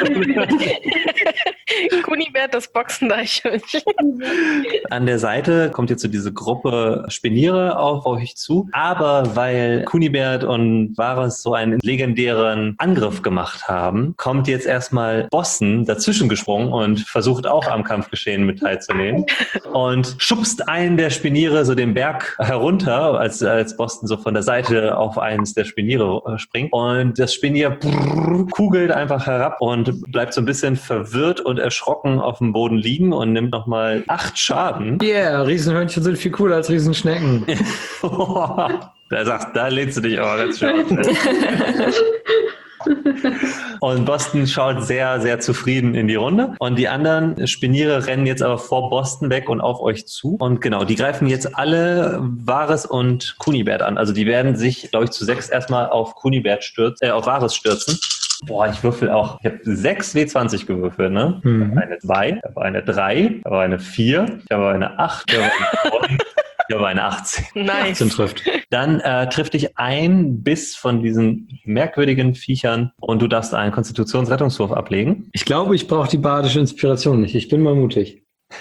Kunibert, das Boxendeichhörnchen. An der Seite kommt jetzt so diese Gruppe Speniere auf euch zu, aber weil Kunibert und Varys so einen legendären Angriff gemacht haben, kommt jetzt erstmal Boston dazwischen gesprungen und versucht auch am Kampfgeschehen mit teilzunehmen und schubst einen der Speniere so den Berg herunter, als Boston so von der Seite auf eines der Speniere springt und das Spenier kugelt einfach herab und bleibt so ein bisschen verwirrt und erschrocken auf dem Boden liegen und nimmt nochmal 8 Schaden. Yeah, Riesenhörnchen sind viel cooler als Riesenschnecken. Da lehnst du dich aber ganz schön. Und Boston schaut sehr, sehr zufrieden in die Runde. Und die anderen Speniere rennen jetzt aber vor Boston weg und auf euch zu. Und genau, die greifen jetzt alle Varys und Kunibert an. Also die werden sich, glaube ich, zu 6 erstmal auf auf Varys stürzen. Boah, ich würfel auch. Ich habe 6 W20 gewürfelt, ne? Eine 2, ich habe eine 3, ich habe eine 4, ich habe eine 8, ich habe eine 9 Ich habe eine 18. Nice. 18 trifft. Dann trifft dich ein Biss von diesen merkwürdigen Viechern und du darfst einen Konstitutionsrettungswurf ablegen. Ich glaube, ich brauche die badische Inspiration nicht. Ich bin mal mutig.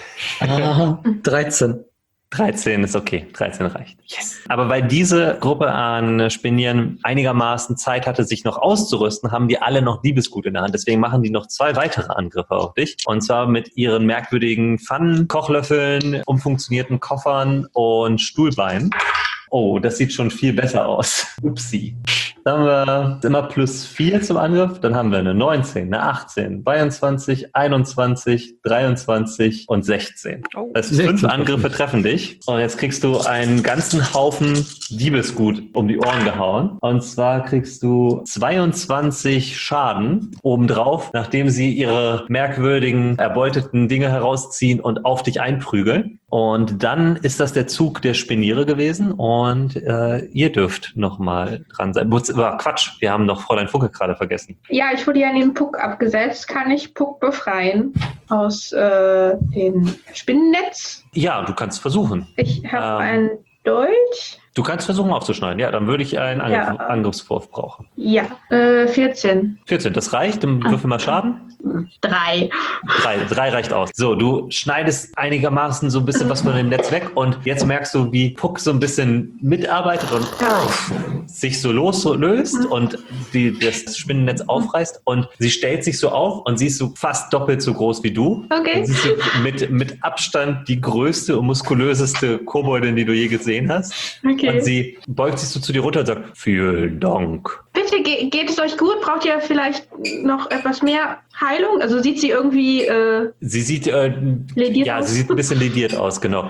13. 13 ist okay, 13 reicht. Yes. Aber weil diese Gruppe an Spinieren einigermaßen Zeit hatte, sich noch auszurüsten, haben die alle noch Diebesgut in der Hand. Deswegen machen die noch 2 weitere Angriffe auf dich. Und zwar mit ihren merkwürdigen Pfannen, Kochlöffeln, umfunktionierten Koffern und Stuhlbeinen. Oh, das sieht schon viel besser aus. Upsi. Dann haben wir immer +4 zum Angriff. Dann haben wir eine 19, eine 18, 22, 21, 23 und 16. Oh. Das heißt, 5 Angriffe treffen dich. Und jetzt kriegst du einen ganzen Haufen Diebesgut um die Ohren gehauen. Und zwar kriegst du 22 Schaden obendrauf, nachdem sie ihre merkwürdigen, erbeuteten Dinge herausziehen und auf dich einprügeln. Und dann ist das der Zug der Spiniere gewesen und ihr dürft nochmal dran sein. Quatsch, wir haben noch Fräulein Funke gerade vergessen. Ja, ich wurde ja in den Puck abgesetzt. Kann ich Puck befreien aus dem Spinnennetz? Ja, du kannst versuchen. Ich habe einen Dolch. Du kannst versuchen aufzuschneiden. Ja, dann würde ich einen Angriffswurf brauchen. Ja, 14. 14, das reicht. Dann würfel mal Schaden. 3. 3 reicht aus. So, du schneidest einigermaßen so ein bisschen was von dem Netz weg und jetzt merkst du, wie Puck so ein bisschen mitarbeitet und sich so loslöst und das Spinnennetz aufreißt und sie stellt sich so auf und sie ist so fast doppelt so groß wie du. Okay. Und sie ist so mit Abstand die größte und muskulöseste Koboldin, die du je gesehen hast. Okay. Und sie beugt sich so zu dir runter und sagt, vielen Dank. Bitte, geht es euch gut? Braucht ihr vielleicht noch etwas mehr Heilung? Also sieht sie irgendwie Sie sieht, lediert ja, aus? sie sieht ein bisschen lediert aus, genau.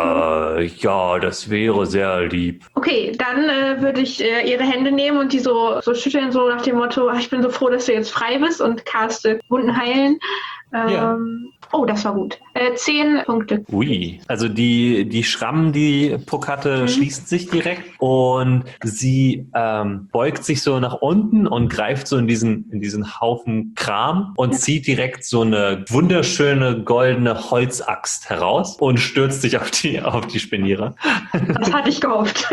Ja, das wäre sehr lieb. Okay, dann würde ich ihre Hände nehmen und die so schütteln, so nach dem Motto, ich bin so froh, dass du jetzt frei bist und caste Wunden heilen. Ja. Oh, das war gut. 10 Punkte. Ui, also die Schrammen, die Puck hatte, schließen sich direkt und sie beugt sich so nach unten und greift so in diesen Haufen Kram und zieht direkt so eine wunderschöne goldene Holzaxt heraus und stürzt sich auf die Spiniere. Das hatte ich gehofft.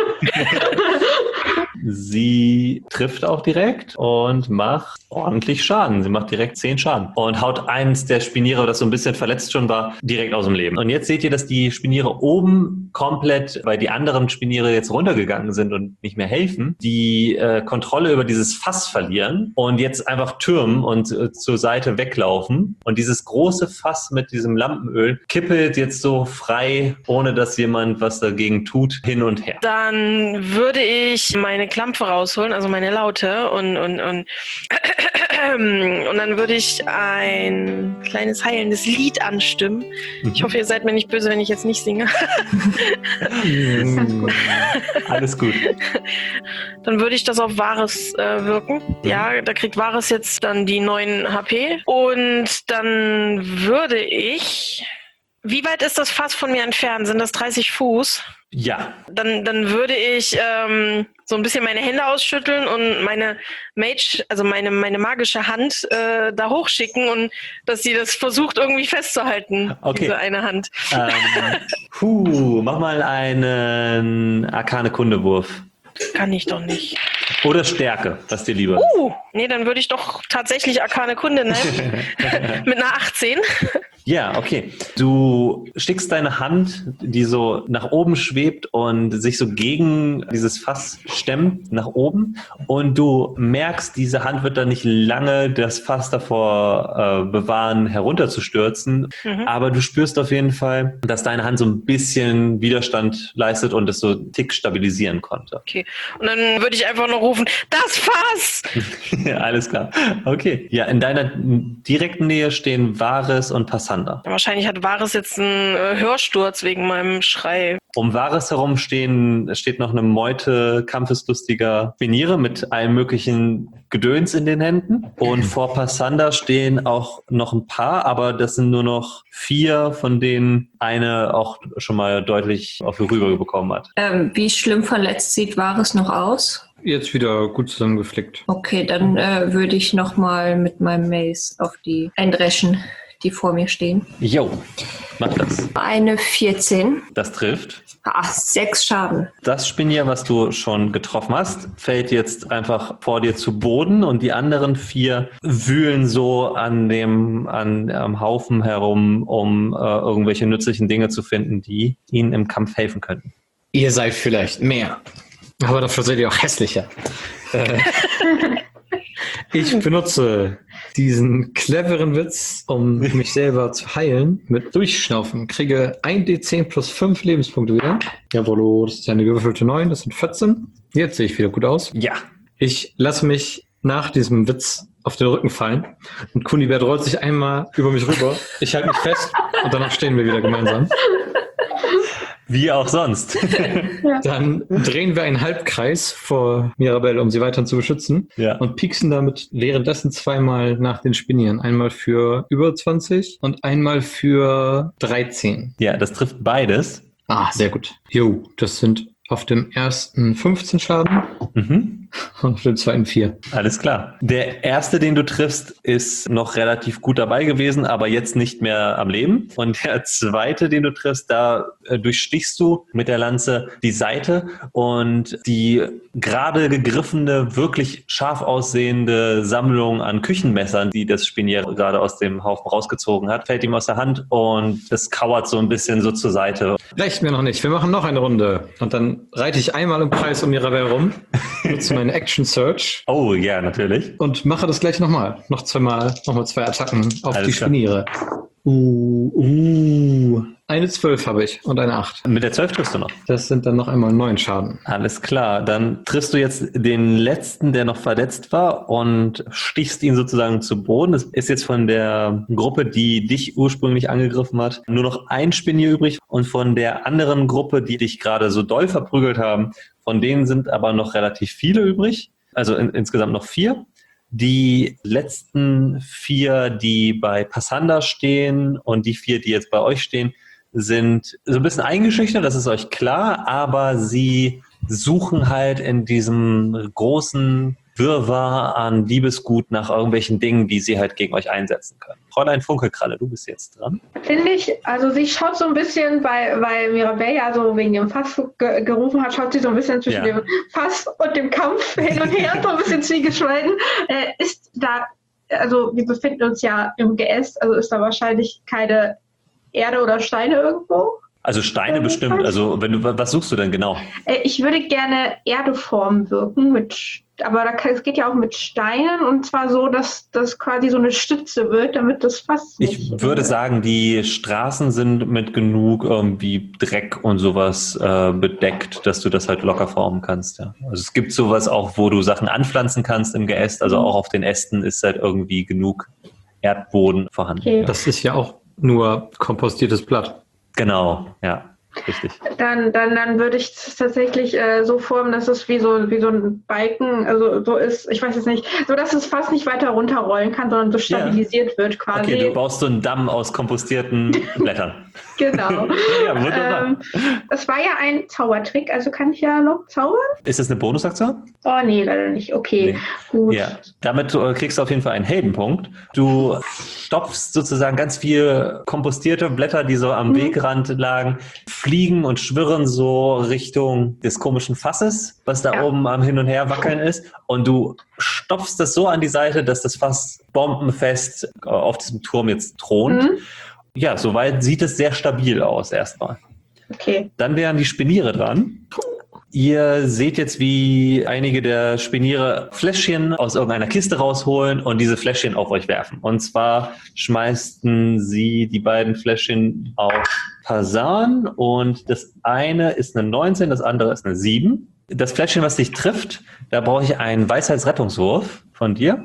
Sie trifft auch direkt und macht ordentlich Schaden. Sie macht direkt 10 Schaden und haut eins der Spiniere, das so ein bisschen verletzt schon war, direkt aus dem Leben. Und jetzt seht ihr, dass die Spiniere oben komplett, weil die anderen Spiniere jetzt runtergegangen sind und nicht mehr helfen, die Kontrolle über dieses Fass verlieren und jetzt einfach türmen und zur Seite weglaufen. Und dieses große Fass mit diesem Lampenöl kippelt jetzt so frei, ohne dass jemand was dagegen tut, hin und her. Dann würde ich meine Klampe rausholen, also meine Laute und dann würde ich ein kleines heilendes Lied anstimmen. Ich hoffe, ihr seid mir nicht böse, wenn ich jetzt nicht singe. Alles gut. Dann würde ich das auf Varys wirken. Ja, da kriegt Varys jetzt dann die 9 HP. Und dann würde ich... Wie weit ist das Fass von mir entfernt? Sind das 30 Fuß? Ja. Dann würde ich so ein bisschen meine Hände ausschütteln und meine Mage, also meine magische Hand da hochschicken und dass sie das versucht irgendwie festzuhalten, diese eine Hand. Mach mal einen Arkane-Kunde-Wurf. Kann ich doch nicht. Oder Stärke, was dir lieber ist. Nee, dann würde ich doch tatsächlich Arkane Kunde nehmen. Mit einer 18. Ja, okay. Du schickst deine Hand, die so nach oben schwebt und sich so gegen dieses Fass stemmt, nach oben. Und du merkst, diese Hand wird dann nicht lange das Fass davor bewahren, herunterzustürzen. Aber du spürst auf jeden Fall, dass deine Hand so ein bisschen Widerstand leistet und es so einen Tick stabilisieren konnte. Okay. Und dann würde ich einfach noch rufen, das Fass! Ja, alles klar. Okay. Ja, in deiner direkten Nähe stehen Varys und Passander. Wahrscheinlich hat Varys jetzt einen Hörsturz wegen meinem Schrei. Um Varys herum steht noch eine Meute kampfeslustiger Spiniere mit allem möglichen Gedöns in den Händen. Und vor Passander stehen auch noch ein paar, aber das sind nur noch 4, von denen eine auch schon mal deutlich auf die Rübe bekommen hat. Wie schlimm verletzt sieht Varys noch aus? Jetzt wieder gut zusammengeflickt. Okay, dann würde ich nochmal mit meinem Mace auf die eindreschen, die vor mir stehen. Jo, mach das. Eine 14. Das trifft. 6 Schaden. Das Spinier, was du schon getroffen hast, fällt jetzt einfach vor dir zu Boden und die anderen 4 wühlen so am Haufen herum, um irgendwelche nützlichen Dinge zu finden, die ihnen im Kampf helfen könnten. Ihr seid vielleicht mehr, aber dafür seid ihr auch hässlicher. Ich benutze diesen cleveren Witz, um mich selber zu heilen, mit Durchschnaufen. Kriege 1d10 plus 5 Lebenspunkte wieder. Jawohl, das ist eine gewürfelte 9, das sind 14. Jetzt sehe ich wieder gut aus. Ja. Ich lasse mich nach diesem Witz auf den Rücken fallen und Kunibert rollt sich einmal über mich rüber. Ich halte mich fest und danach stehen wir wieder gemeinsam. Wie auch sonst. Dann drehen wir einen Halbkreis vor Mirabelle, um sie weiterhin zu beschützen. Ja. Und pieksen damit währenddessen 2-mal nach den Spinieren. Einmal für über 20 und einmal für 13. Ja, das trifft beides. Ah, sehr gut. Jo, das sind auf dem ersten 15 Schaden und auf dem zweiten 4. Alles klar. Der erste, den du triffst, ist noch relativ gut dabei gewesen, aber jetzt nicht mehr am Leben. Und der zweite, den du triffst, da durchstichst du mit der Lanze die Seite und die gerade gegriffene, wirklich scharf aussehende Sammlung an Küchenmessern, die das Spinier gerade aus dem Haufen rausgezogen hat, fällt ihm aus der Hand und das kauert so ein bisschen so zur Seite. Reicht mir noch nicht. Wir machen noch eine Runde. Und dann reite ich einmal im Kreis um Mirabelle rum, nutze meine Action Search. Oh ja, natürlich. Und mache das gleich nochmal. Nochmal 2 Attacken auf Alles die klar. Spiniere. Eine 12 habe ich und eine 8. Mit der 12 triffst du noch. Das sind dann noch einmal 9 Schaden. Alles klar, dann triffst du jetzt den letzten, der noch verletzt war und stichst ihn sozusagen zu Boden. Es ist jetzt von der Gruppe, die dich ursprünglich angegriffen hat, nur noch ein Spinier übrig und von der anderen Gruppe, die dich gerade so doll verprügelt haben, von denen sind aber noch relativ viele übrig, also insgesamt noch 4. Die letzten 4, die bei Passanda stehen und die 4, die jetzt bei euch stehen, sind so ein bisschen eingeschüchtert, das ist euch klar, aber sie suchen halt in diesem großen Wirrwarr an Liebesgut nach irgendwelchen Dingen, die sie halt gegen euch einsetzen können. Fräulein Funkelkralle, du bist jetzt dran. Finde ich, also sie schaut so ein bisschen, weil Mirabelle ja so wegen dem Fass gerufen hat, schaut sie so ein bisschen zwischen dem Fass und dem Kampf hin und her, so ein bisschen zwiegespalten. Ist da, also wir befinden uns ja im Geäst, also ist da wahrscheinlich keine Erde oder Steine irgendwo? Also Steine bestimmt, also was suchst du denn genau? Ich würde gerne Erdeformen wirken, aber es geht ja auch mit Steinen und zwar so, dass das quasi so eine Stütze wird, damit das Fass Ich würde sagen, die Straßen sind mit genug irgendwie Dreck und sowas bedeckt, dass du das halt locker formen kannst. Ja. Also es gibt sowas auch, wo du Sachen anpflanzen kannst im Geäst, also auch auf den Ästen ist halt irgendwie genug Erdboden vorhanden. Okay. Ja. Das ist ja auch nur kompostiertes Blatt. Genau, ja. Richtig. Dann würde ich es tatsächlich so formen, dass es wie so ein Balken, also so ist, ich weiß jetzt nicht, so dass es fast nicht weiter runterrollen kann, sondern so stabilisiert wird quasi. Okay, du baust so einen Damm aus kompostierten Blättern. Genau. Ja, wunderbar. Das war ja ein Zaubertrick, also kann ich ja noch zaubern? Ist das eine Bonusaktion? Oh nee, leider nicht. Okay, Nee. gut. Ja, damit kriegst du auf jeden Fall einen Heldenpunkt. Du stopfst sozusagen ganz viel kompostierte Blätter, die so am Wegrand lagen, fliegen und schwirren so Richtung des komischen Fasses, was da oben am Hin- und Her wackeln ist. Und du stopfst das so an die Seite, dass das Fass bombenfest auf diesem Turm jetzt thront. Ja, soweit sieht es sehr stabil aus erstmal. Okay. Dann wären die Spiniere dran. Ihr seht jetzt, wie einige der Spiniere Fläschchen aus irgendeiner Kiste rausholen und diese Fläschchen auf euch werfen. Und zwar schmeißen sie die beiden Fläschchen auf Pasan und das eine ist eine 19, das andere ist eine 7. Das Fläschchen, was dich trifft, da brauche ich einen Weisheitsrettungswurf von dir.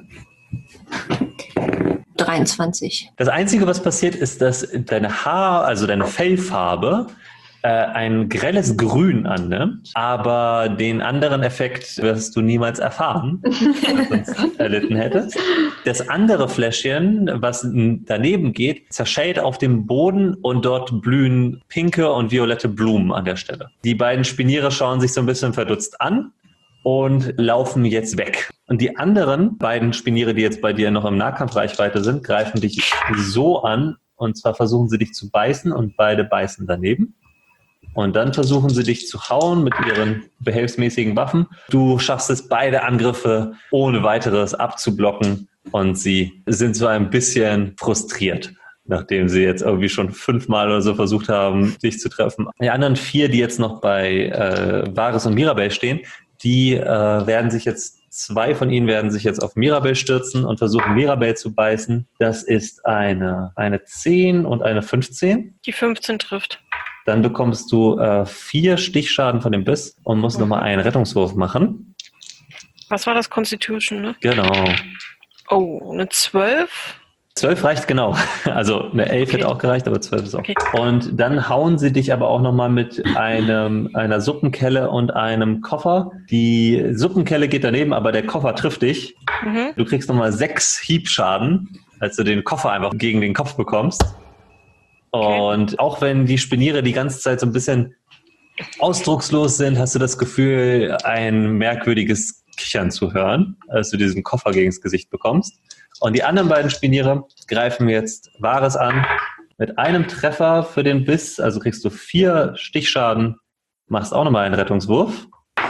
23. Das Einzige, was passiert, ist, dass deine deine Fellfarbe ein grelles Grün annimmt, aber den anderen Effekt wirst du niemals erfahren, was du sonst erlitten hättest. Das andere Fläschchen, was daneben geht, zerschellt auf dem Boden und dort blühen pinke und violette Blumen an der Stelle. Die beiden Spiniere schauen sich so ein bisschen verdutzt an und laufen jetzt weg. Und die anderen beiden Spiniere, die jetzt bei dir noch im Nahkampfreichweite sind, greifen dich so an. Und zwar versuchen sie dich zu beißen und beide beißen daneben. Und dann versuchen sie dich zu hauen mit ihren behelfsmäßigen Waffen. Du schaffst es, beide Angriffe ohne weiteres abzublocken. Und sie sind so ein bisschen frustriert, nachdem sie jetzt irgendwie schon 5-mal oder so versucht haben, dich zu treffen. Die anderen 4, die jetzt noch bei Varys und Mirabel stehen, die werden sich jetzt, 2 von ihnen werden sich jetzt auf Mirabel stürzen und versuchen, Mirabel zu beißen. Das ist eine 10 und eine 15. Die 15 trifft. Dann bekommst du 4 Stichschaden von dem Biss und musst nochmal einen Rettungswurf machen. Was war das? Constitution, ne? Genau. Oh, eine 12? 12 reicht genau. Also eine 11 hätte auch gereicht, aber 12 ist auch. Okay. Und dann hauen sie dich aber auch nochmal mit einer Suppenkelle und einem Koffer. Die Suppenkelle geht daneben, aber der Koffer trifft dich. Mhm. Du kriegst nochmal 6 Hiebschaden, als du den Koffer einfach gegen den Kopf bekommst. Okay. Und auch wenn die Spiniere die ganze Zeit so ein bisschen ausdruckslos sind, hast du das Gefühl, ein merkwürdiges Kichern zu hören, als du diesen Koffer gegen das Gesicht bekommst. Und die anderen beiden Spiniere greifen jetzt Varys an mit einem Treffer für den Biss. Also kriegst du 4 Stichschaden, machst auch nochmal einen Rettungswurf.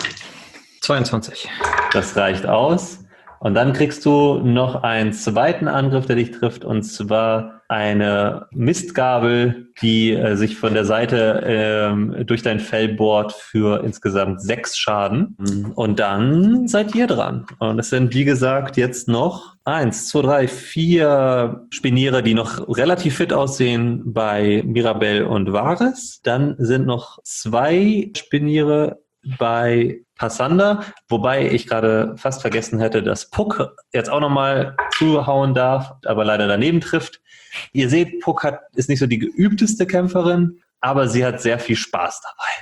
22. Das reicht aus. Und dann kriegst du noch einen zweiten Angriff, der dich trifft, und zwar eine Mistgabel, die sich von der Seite durch dein Fell bohrt für insgesamt 6 Schaden. Und dann seid ihr dran. Und es sind, wie gesagt, jetzt noch 1, 2, 3, 4 Spiniere, die noch relativ fit aussehen bei Mirabel und Varys. Dann sind noch 2 Spiniere bei Passander, wobei ich gerade fast vergessen hätte, dass Puck jetzt auch nochmal zuhauen darf, aber leider daneben trifft. Ihr seht, Puck ist nicht so die geübteste Kämpferin, aber sie hat sehr viel Spaß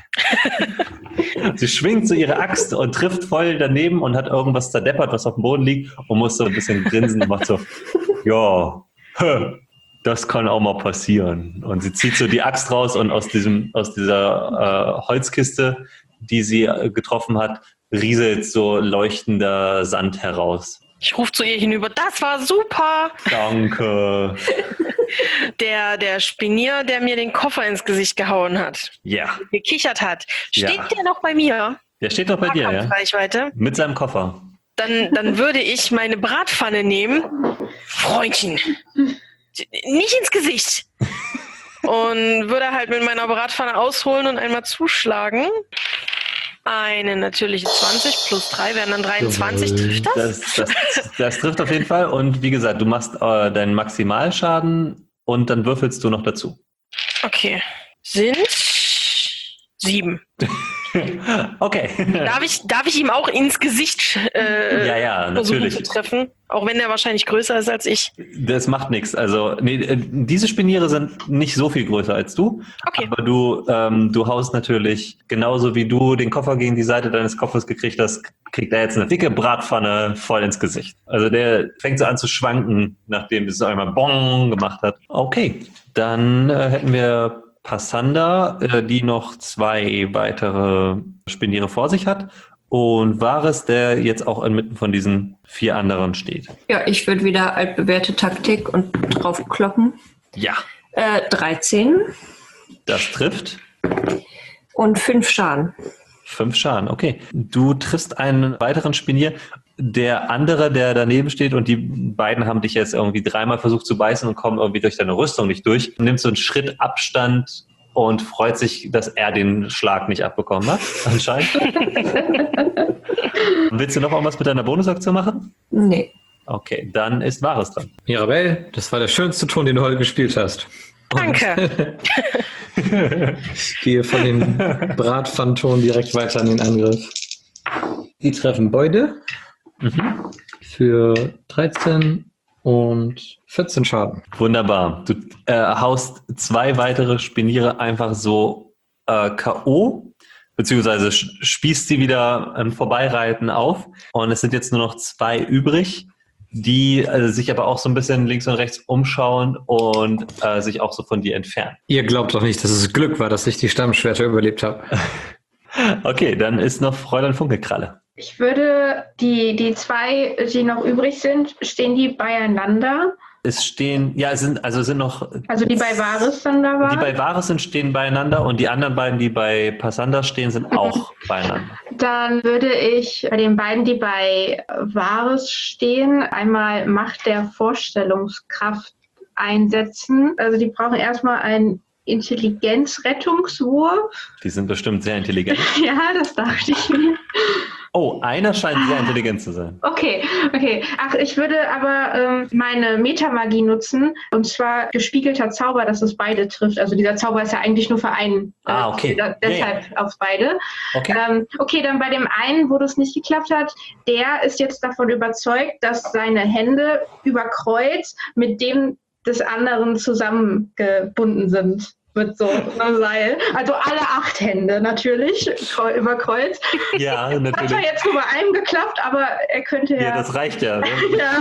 dabei. Sie schwingt so ihre Axt und trifft voll daneben und hat irgendwas zerdeppert, was auf dem Boden liegt, und muss so ein bisschen grinsen und macht so, ja, das kann auch mal passieren. Und sie zieht so die Axt raus und aus dieser Holzkiste, die sie getroffen hat, rieselt so leuchtender Sand heraus. Ich rufe zu ihr hinüber, das war super! Danke! Der Spinier, der mir den Koffer ins Gesicht gehauen hat, gekichert hat, steht der noch bei mir? Der steht noch bei dir, ja? Reichweite. Mit seinem Koffer. Dann würde ich meine Bratpfanne nehmen. Freundchen, nicht ins Gesicht! Und würde halt mit meiner Bratpfanne ausholen und einmal zuschlagen. Eine natürliche 20 plus 3 wären dann 23. Trifft das? Das trifft auf jeden Fall. Und wie gesagt, du machst deinen Maximalschaden und dann würfelst du noch dazu. Okay. Sind 7. Okay. Darf ich ihm auch ins Gesicht natürlich zu treffen? Auch wenn er wahrscheinlich größer ist als ich. Das macht nichts. Also diese Spiniere sind nicht so viel größer als du. Okay. Aber du haust natürlich, genauso wie du den Koffer gegen die Seite deines Kopfes gekriegt hast, kriegt er jetzt eine dicke Bratpfanne voll ins Gesicht. Also der fängt so an zu schwanken, nachdem es einmal Bong gemacht hat. Okay, dann hätten wir Passander, die noch 2 weitere Spiniere vor sich hat, und Varys, der jetzt auch inmitten von diesen 4 anderen steht. Ja, ich würde wieder altbewährte Taktik und drauf kloppen. Ja. 13. Das trifft. Und 5 Schaden. 5 Schaden, okay. Du triffst einen weiteren Spinier. Der andere, der daneben steht, und die beiden haben dich jetzt irgendwie 3-mal versucht zu beißen und kommen irgendwie durch deine Rüstung nicht durch. Du nimmst so einen Schritt Abstand und freut sich, dass er den Schlag nicht abbekommen hat, anscheinend. Willst du noch irgendwas mit deiner Bonusaktion machen? Nee. Okay, dann ist Varys dran. Mirabel, das war der schönste Ton, den du heute gespielt hast. Danke. Ich gehe von dem Bratpfannenton direkt weiter in den Angriff. Die treffen beide für 13 und 14 Schaden. Wunderbar. Du haust 2 weitere Spiniere einfach so K.O., beziehungsweise spießt sie wieder im Vorbeireiten auf. Und es sind jetzt nur noch 2 übrig, die sich aber auch so ein bisschen links und rechts umschauen und sich auch so von dir entfernen. Ihr glaubt doch nicht, dass es Glück war, dass ich die Stammschwerter überlebt habe. Okay, dann ist noch Fräulein Funkelkralle. Ich würde die zwei, die noch übrig sind, stehen die beieinander? Es sind noch. Also die bei Varys dann da waren? Die bei Varys stehen beieinander und die anderen beiden, die bei Passander stehen, sind auch beieinander. Dann würde ich bei den beiden, die bei Varys stehen, einmal Macht der Vorstellungskraft einsetzen. Also die brauchen erstmal einen Intelligenzrettungswurf. Die sind bestimmt sehr intelligent. Ja, das dachte ich mir. Oh, einer scheint sehr intelligent zu sein. Okay. Ach, ich würde aber meine Metamagie nutzen, und zwar gespiegelter Zauber, dass es beide trifft. Also dieser Zauber ist ja eigentlich nur für einen. Okay. Deshalb auf beide. Okay. Okay, dann bei dem einen, wo das nicht geklappt hat, der ist jetzt davon überzeugt, dass seine Hände über Kreuz mit dem des anderen zusammengebunden sind. Mit so einem Seil. Also alle 8 Hände natürlich, über Kreuz. Ja, natürlich. Hat ja jetzt nur bei einem geklappt, aber er könnte ja... Ja, das reicht ja. Ne?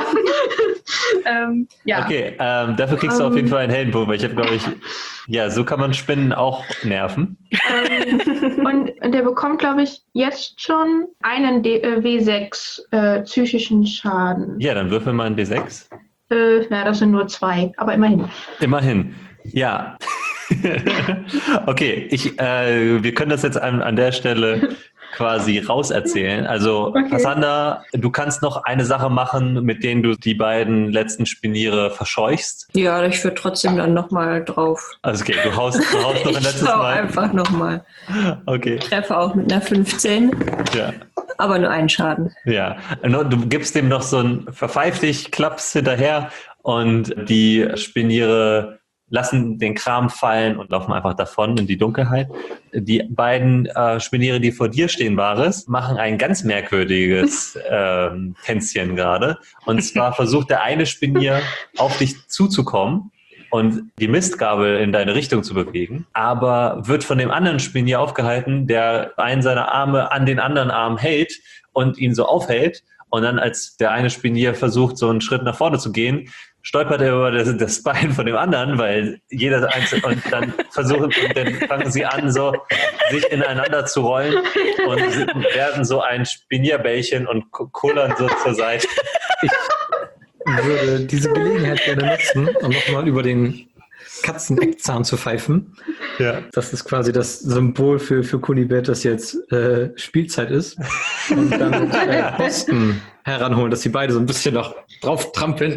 Ja. Okay, dafür kriegst du auf jeden Fall einen Heldenpunkt, weil ich habe, glaube ich, so kann man Spinnen auch nerven. Und der bekommt, glaube ich, jetzt schon einen W6 psychischen Schaden. Ja, dann würfel mal einen D6. Das sind nur 2, aber immerhin. Immerhin. Ja. Okay, wir können das jetzt an der Stelle quasi rauserzählen. Also, Okay. Passander, du kannst noch eine Sache machen, mit denen du die beiden letzten Spiniere verscheuchst. Ja, ich würde trotzdem dann nochmal drauf. Also okay, du haust noch ein letztes Ich hau Mal. einfach nochmal. Okay, Treffe auch mit einer 15, ja. aber nur einen Schaden. Ja, du gibst dem noch so ein Verpfeif dich, klappst hinterher und die Spiniere lassen den Kram fallen und laufen einfach davon in die Dunkelheit. Die beiden Spiniere, die vor dir stehen, Varys, machen ein ganz merkwürdiges Tänzchen gerade. Und zwar versucht der eine Spinier auf dich zuzukommen und die Mistgabel in deine Richtung zu bewegen, aber wird von dem anderen Spinier aufgehalten, der einen seiner Arme an den anderen Arm hält und ihn so aufhält. Und dann, als der eine Spinier versucht, so einen Schritt nach vorne zu gehen, stolpert er über das Bein von dem anderen, weil jeder einzelne, und dann fangen sie an, so sich ineinander zu rollen und werden so ein Spinierbällchen und kullern so zur Seite. Ich würde diese Gelegenheit gerne nutzen, um nochmal über den Katzeneckzahn zu pfeifen. Ja. Das ist quasi das Symbol für Kunibert, dass jetzt Spielzeit ist. Und dann Boston heranholen, dass die beide so ein bisschen noch drauf trampeln.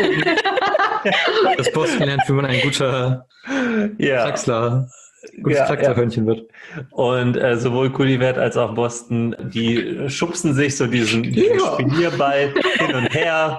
Das Boston lernt, wie man ein guter Traxler-Hörnchen wird. Und sowohl Kunibert als auch Boston, die schubsen sich so diesen Spinierball hin und her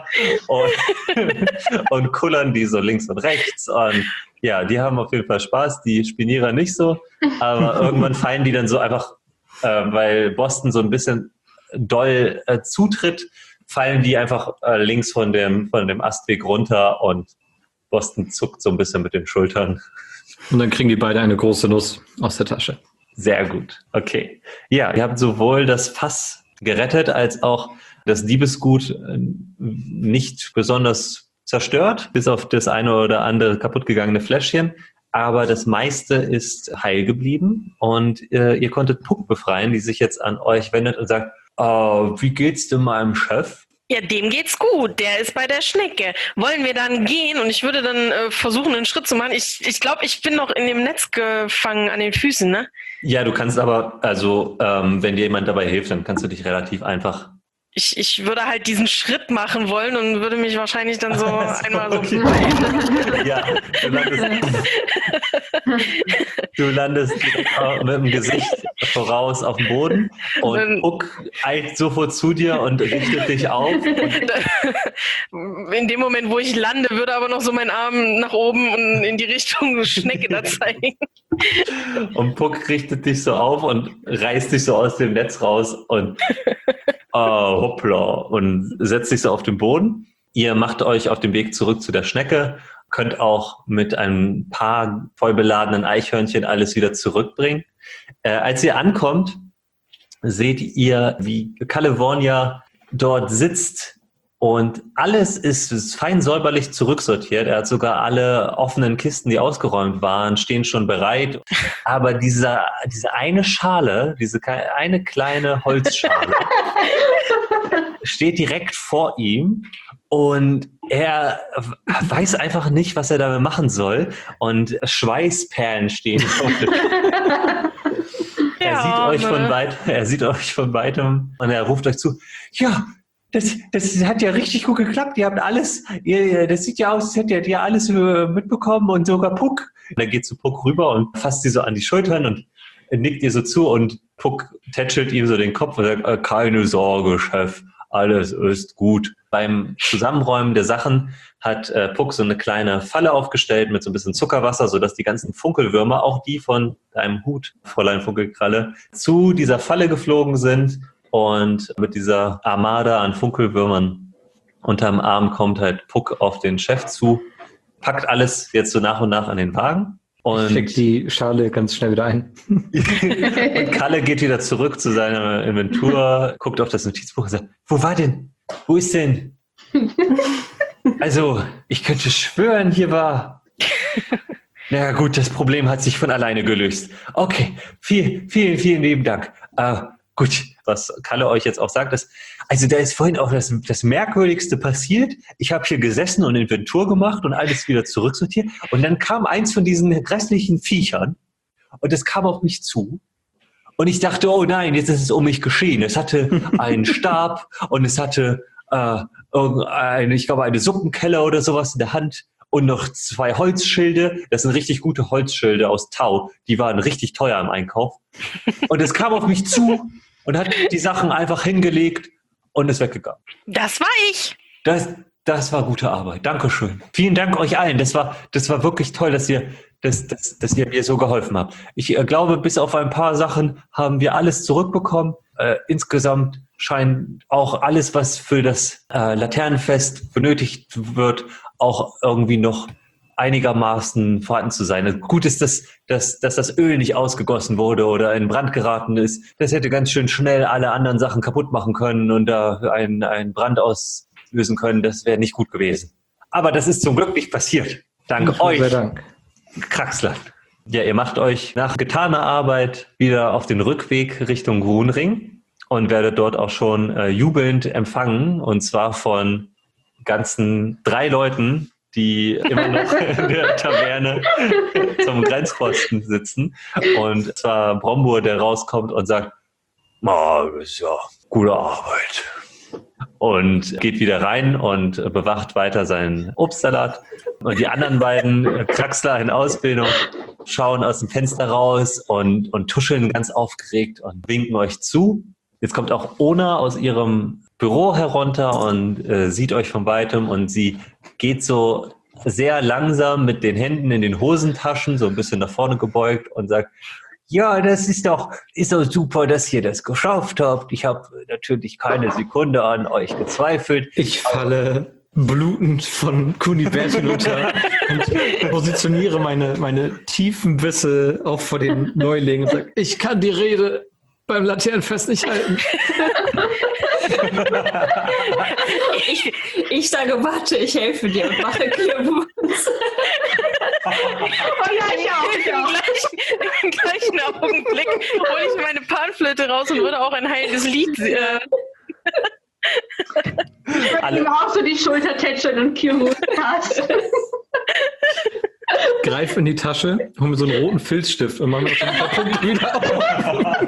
und kullern die so links und rechts. Und ja, die haben auf jeden Fall Spaß, die Spinierer nicht so. Aber irgendwann fallen die dann so einfach, weil Boston so ein bisschen doll zutritt, fallen die einfach links von dem Astweg runter und Boston zuckt so ein bisschen mit den Schultern. Und dann kriegen die beide eine große Nuss aus der Tasche. Sehr gut, okay. Ja, ihr habt sowohl das Fass gerettet, als auch das Diebesgut nicht besonders zerstört, bis auf das eine oder andere kaputtgegangene Fläschchen. Aber das meiste ist heil geblieben und ihr konntet Puck befreien, die sich jetzt an euch wendet und sagt, wie geht's denn meinem Chef? Ja, dem geht's gut. Der ist bei der Schnecke. Wollen wir dann gehen? Und ich würde dann versuchen, einen Schritt zu machen. Ich glaube, ich bin noch in dem Netz gefangen an den Füßen, ne? Ja, du kannst aber, wenn dir jemand dabei hilft, dann kannst du dich relativ einfach... Ich würde halt diesen Schritt machen wollen und würde mich wahrscheinlich dann so einmal so... Okay. Ja, du landest mit dem Gesicht voraus auf dem Boden und Puck eilt sofort zu dir und richtet dich auf. In dem Moment, wo ich lande, würde aber noch so mein Arm nach oben und in die Richtung Schnecke da zeigen. Und Puck richtet dich so auf und reißt dich so aus dem Netz raus und hoppla, und setzt sich so auf den Boden. Ihr macht euch auf den Weg zurück zu der Schnecke, könnt auch mit ein paar vollbeladenen Eichhörnchen alles wieder zurückbringen. Als ihr ankommt, seht ihr, wie California dort sitzt und alles ist fein säuberlich zurücksortiert. Er hat sogar alle offenen Kisten, die ausgeräumt waren, stehen schon bereit. Aber diese eine Schale, diese eine kleine Holzschale, steht direkt vor ihm und er weiß einfach nicht, was er damit machen soll und Schweißperlen stehen auf dem Er sieht euch von weitem und er ruft euch zu, ja, das hat ja richtig gut geklappt, ihr habt alles, das sieht ja aus, als hättet ihr alles mitbekommen und sogar Puck. Und er geht zu Puck rüber und fasst sie so an die Schultern und nickt ihr so zu und Puck tätschelt ihm so den Kopf und sagt, keine Sorge, Chef, alles ist gut. Beim Zusammenräumen der Sachen hat Puck so eine kleine Falle aufgestellt mit so ein bisschen Zuckerwasser, sodass die ganzen Funkelwürmer, auch die von deinem Hut, Fräulein Funkelkralle, zu dieser Falle geflogen sind und mit dieser Armada an Funkelwürmern unterm Arm kommt halt Puck auf den Chef zu, packt alles jetzt so nach und nach an den Wagen. Und steckt die Schale ganz schnell wieder ein. Und Kalle geht wieder zurück zu seiner Inventur, guckt auf das Notizbuch und sagt, wo war denn? Wo ist denn? Also, ich könnte schwören, hier war... Na gut, das Problem hat sich von alleine gelöst. Okay, vielen lieben Dank. Gut, was Kalle euch jetzt auch sagt, ist, also da ist vorhin auch das Merkwürdigste passiert. Ich habe hier gesessen und Inventur gemacht und alles wieder zurücksortiert. Und dann kam eins von diesen restlichen Viechern und es kam auf mich zu. Und ich dachte, oh nein, jetzt ist es um mich geschehen. Es hatte einen Stab und es hatte ich glaube, eine Suppenkelle oder sowas in der Hand und noch 2 Holzschilde. Das sind richtig gute Holzschilde aus Tau. Die waren richtig teuer im Einkauf. Und es kam auf mich zu und hat die Sachen einfach hingelegt und ist weggegangen. Das war ich. Das war gute Arbeit. Dankeschön. Vielen Dank euch allen. Das war wirklich toll, dass ihr mir so geholfen habt. Ich glaube, bis auf ein paar Sachen haben wir alles zurückbekommen. Insgesamt scheint auch alles, was für das Laternenfest benötigt wird, auch irgendwie noch einigermaßen vorhanden zu sein. Gut ist, dass das Öl nicht ausgegossen wurde oder in Brand geraten ist. Das hätte ganz schön schnell alle anderen Sachen kaputt machen können und da einen Brand auslösen können. Das wäre nicht gut gewesen. Aber das ist zum Glück nicht passiert. Dank euch, Kraxlern. Ja, ihr macht euch nach getaner Arbeit wieder auf den Rückweg Richtung Grunring und werdet dort auch schon jubelnd empfangen, und zwar von ganzen 3 Leuten, die immer noch in der Taverne zum Grenzposten sitzen. Und zwar Brombur, der rauskommt und sagt, das ist ja gute Arbeit. Und geht wieder rein und bewacht weiter seinen Obstsalat. Und die anderen beiden Kraxler in Ausbildung schauen aus dem Fenster raus und tuscheln ganz aufgeregt und winken euch zu. Jetzt kommt auch Ona aus ihrem Büro herunter und sieht euch von weitem, und sie geht so sehr langsam mit den Händen in den Hosentaschen, so ein bisschen nach vorne gebeugt und sagt, ja, das ist doch super, dass ihr das geschafft habt. Ich habe natürlich keine Sekunde an euch gezweifelt. Ich falle blutend von Kunibert hinunter und positioniere meine tiefen Bisse auch vor den Neulingen und sage, ich kann die Rede beim Laternenfest nicht halten. Ich sage, warte, ich helfe dir und mache Klirrwurz. Oh ja, ich auch. Im gleichen Augenblick hole ich meine Panflöte raus und würde auch ein heiliges Lied. Ich würde ihm auch so die Schulter tätscheln und Kirus hast. Greif in die Tasche, hol mir so einen roten Filzstift und mach mir so ein paar Punkte wieder auf.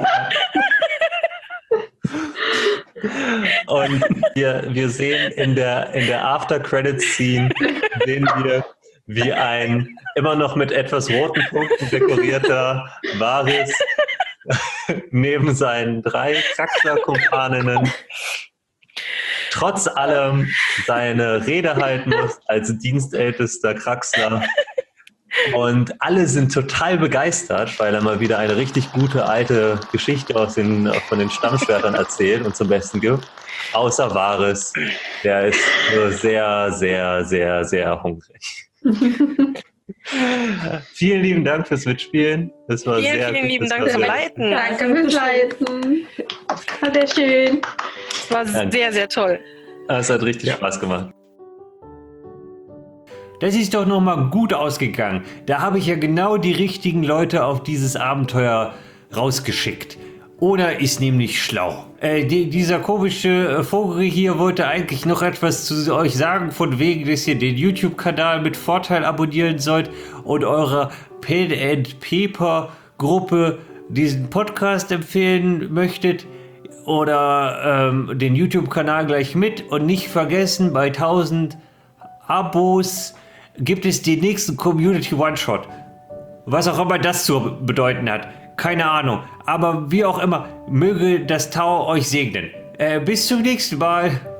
Und wir sehen in der After-Credits-Scene, sehen wir, wie ein immer noch mit etwas roten Punkten dekorierter Varys neben seinen 3 Kraxler-Kumpaninnen trotz allem seine Rede halten muss als dienstältester Kraxler. Und alle sind total begeistert, weil er mal wieder eine richtig gute alte Geschichte von den Stammschwertern erzählt und zum Besten gibt. Außer Varys, der ist nur sehr, sehr, sehr, sehr hungrig. Vielen lieben Dank fürs Mitspielen. Das war vielen lieben Dank fürs Leiten. Danke fürs Leiten. War sehr schön. Das war sehr, sehr toll. Es hat richtig Spaß gemacht. Das ist doch nochmal gut ausgegangen. Da habe ich ja genau die richtigen Leute auf dieses Abenteuer rausgeschickt. Ona ist nämlich schlau. Dieser komische Vogel hier wollte eigentlich noch etwas zu euch sagen, von wegen, dass ihr den YouTube-Kanal mit Vorteil abonnieren sollt und eurer Pen and Paper Gruppe diesen Podcast empfehlen möchtet oder den YouTube-Kanal gleich mit und nicht vergessen, bei 1000 Abos gibt es den nächsten Community One-Shot. Was auch immer das zu bedeuten hat. Keine Ahnung. Aber wie auch immer, möge das Tau euch segnen. Bis zum nächsten Mal.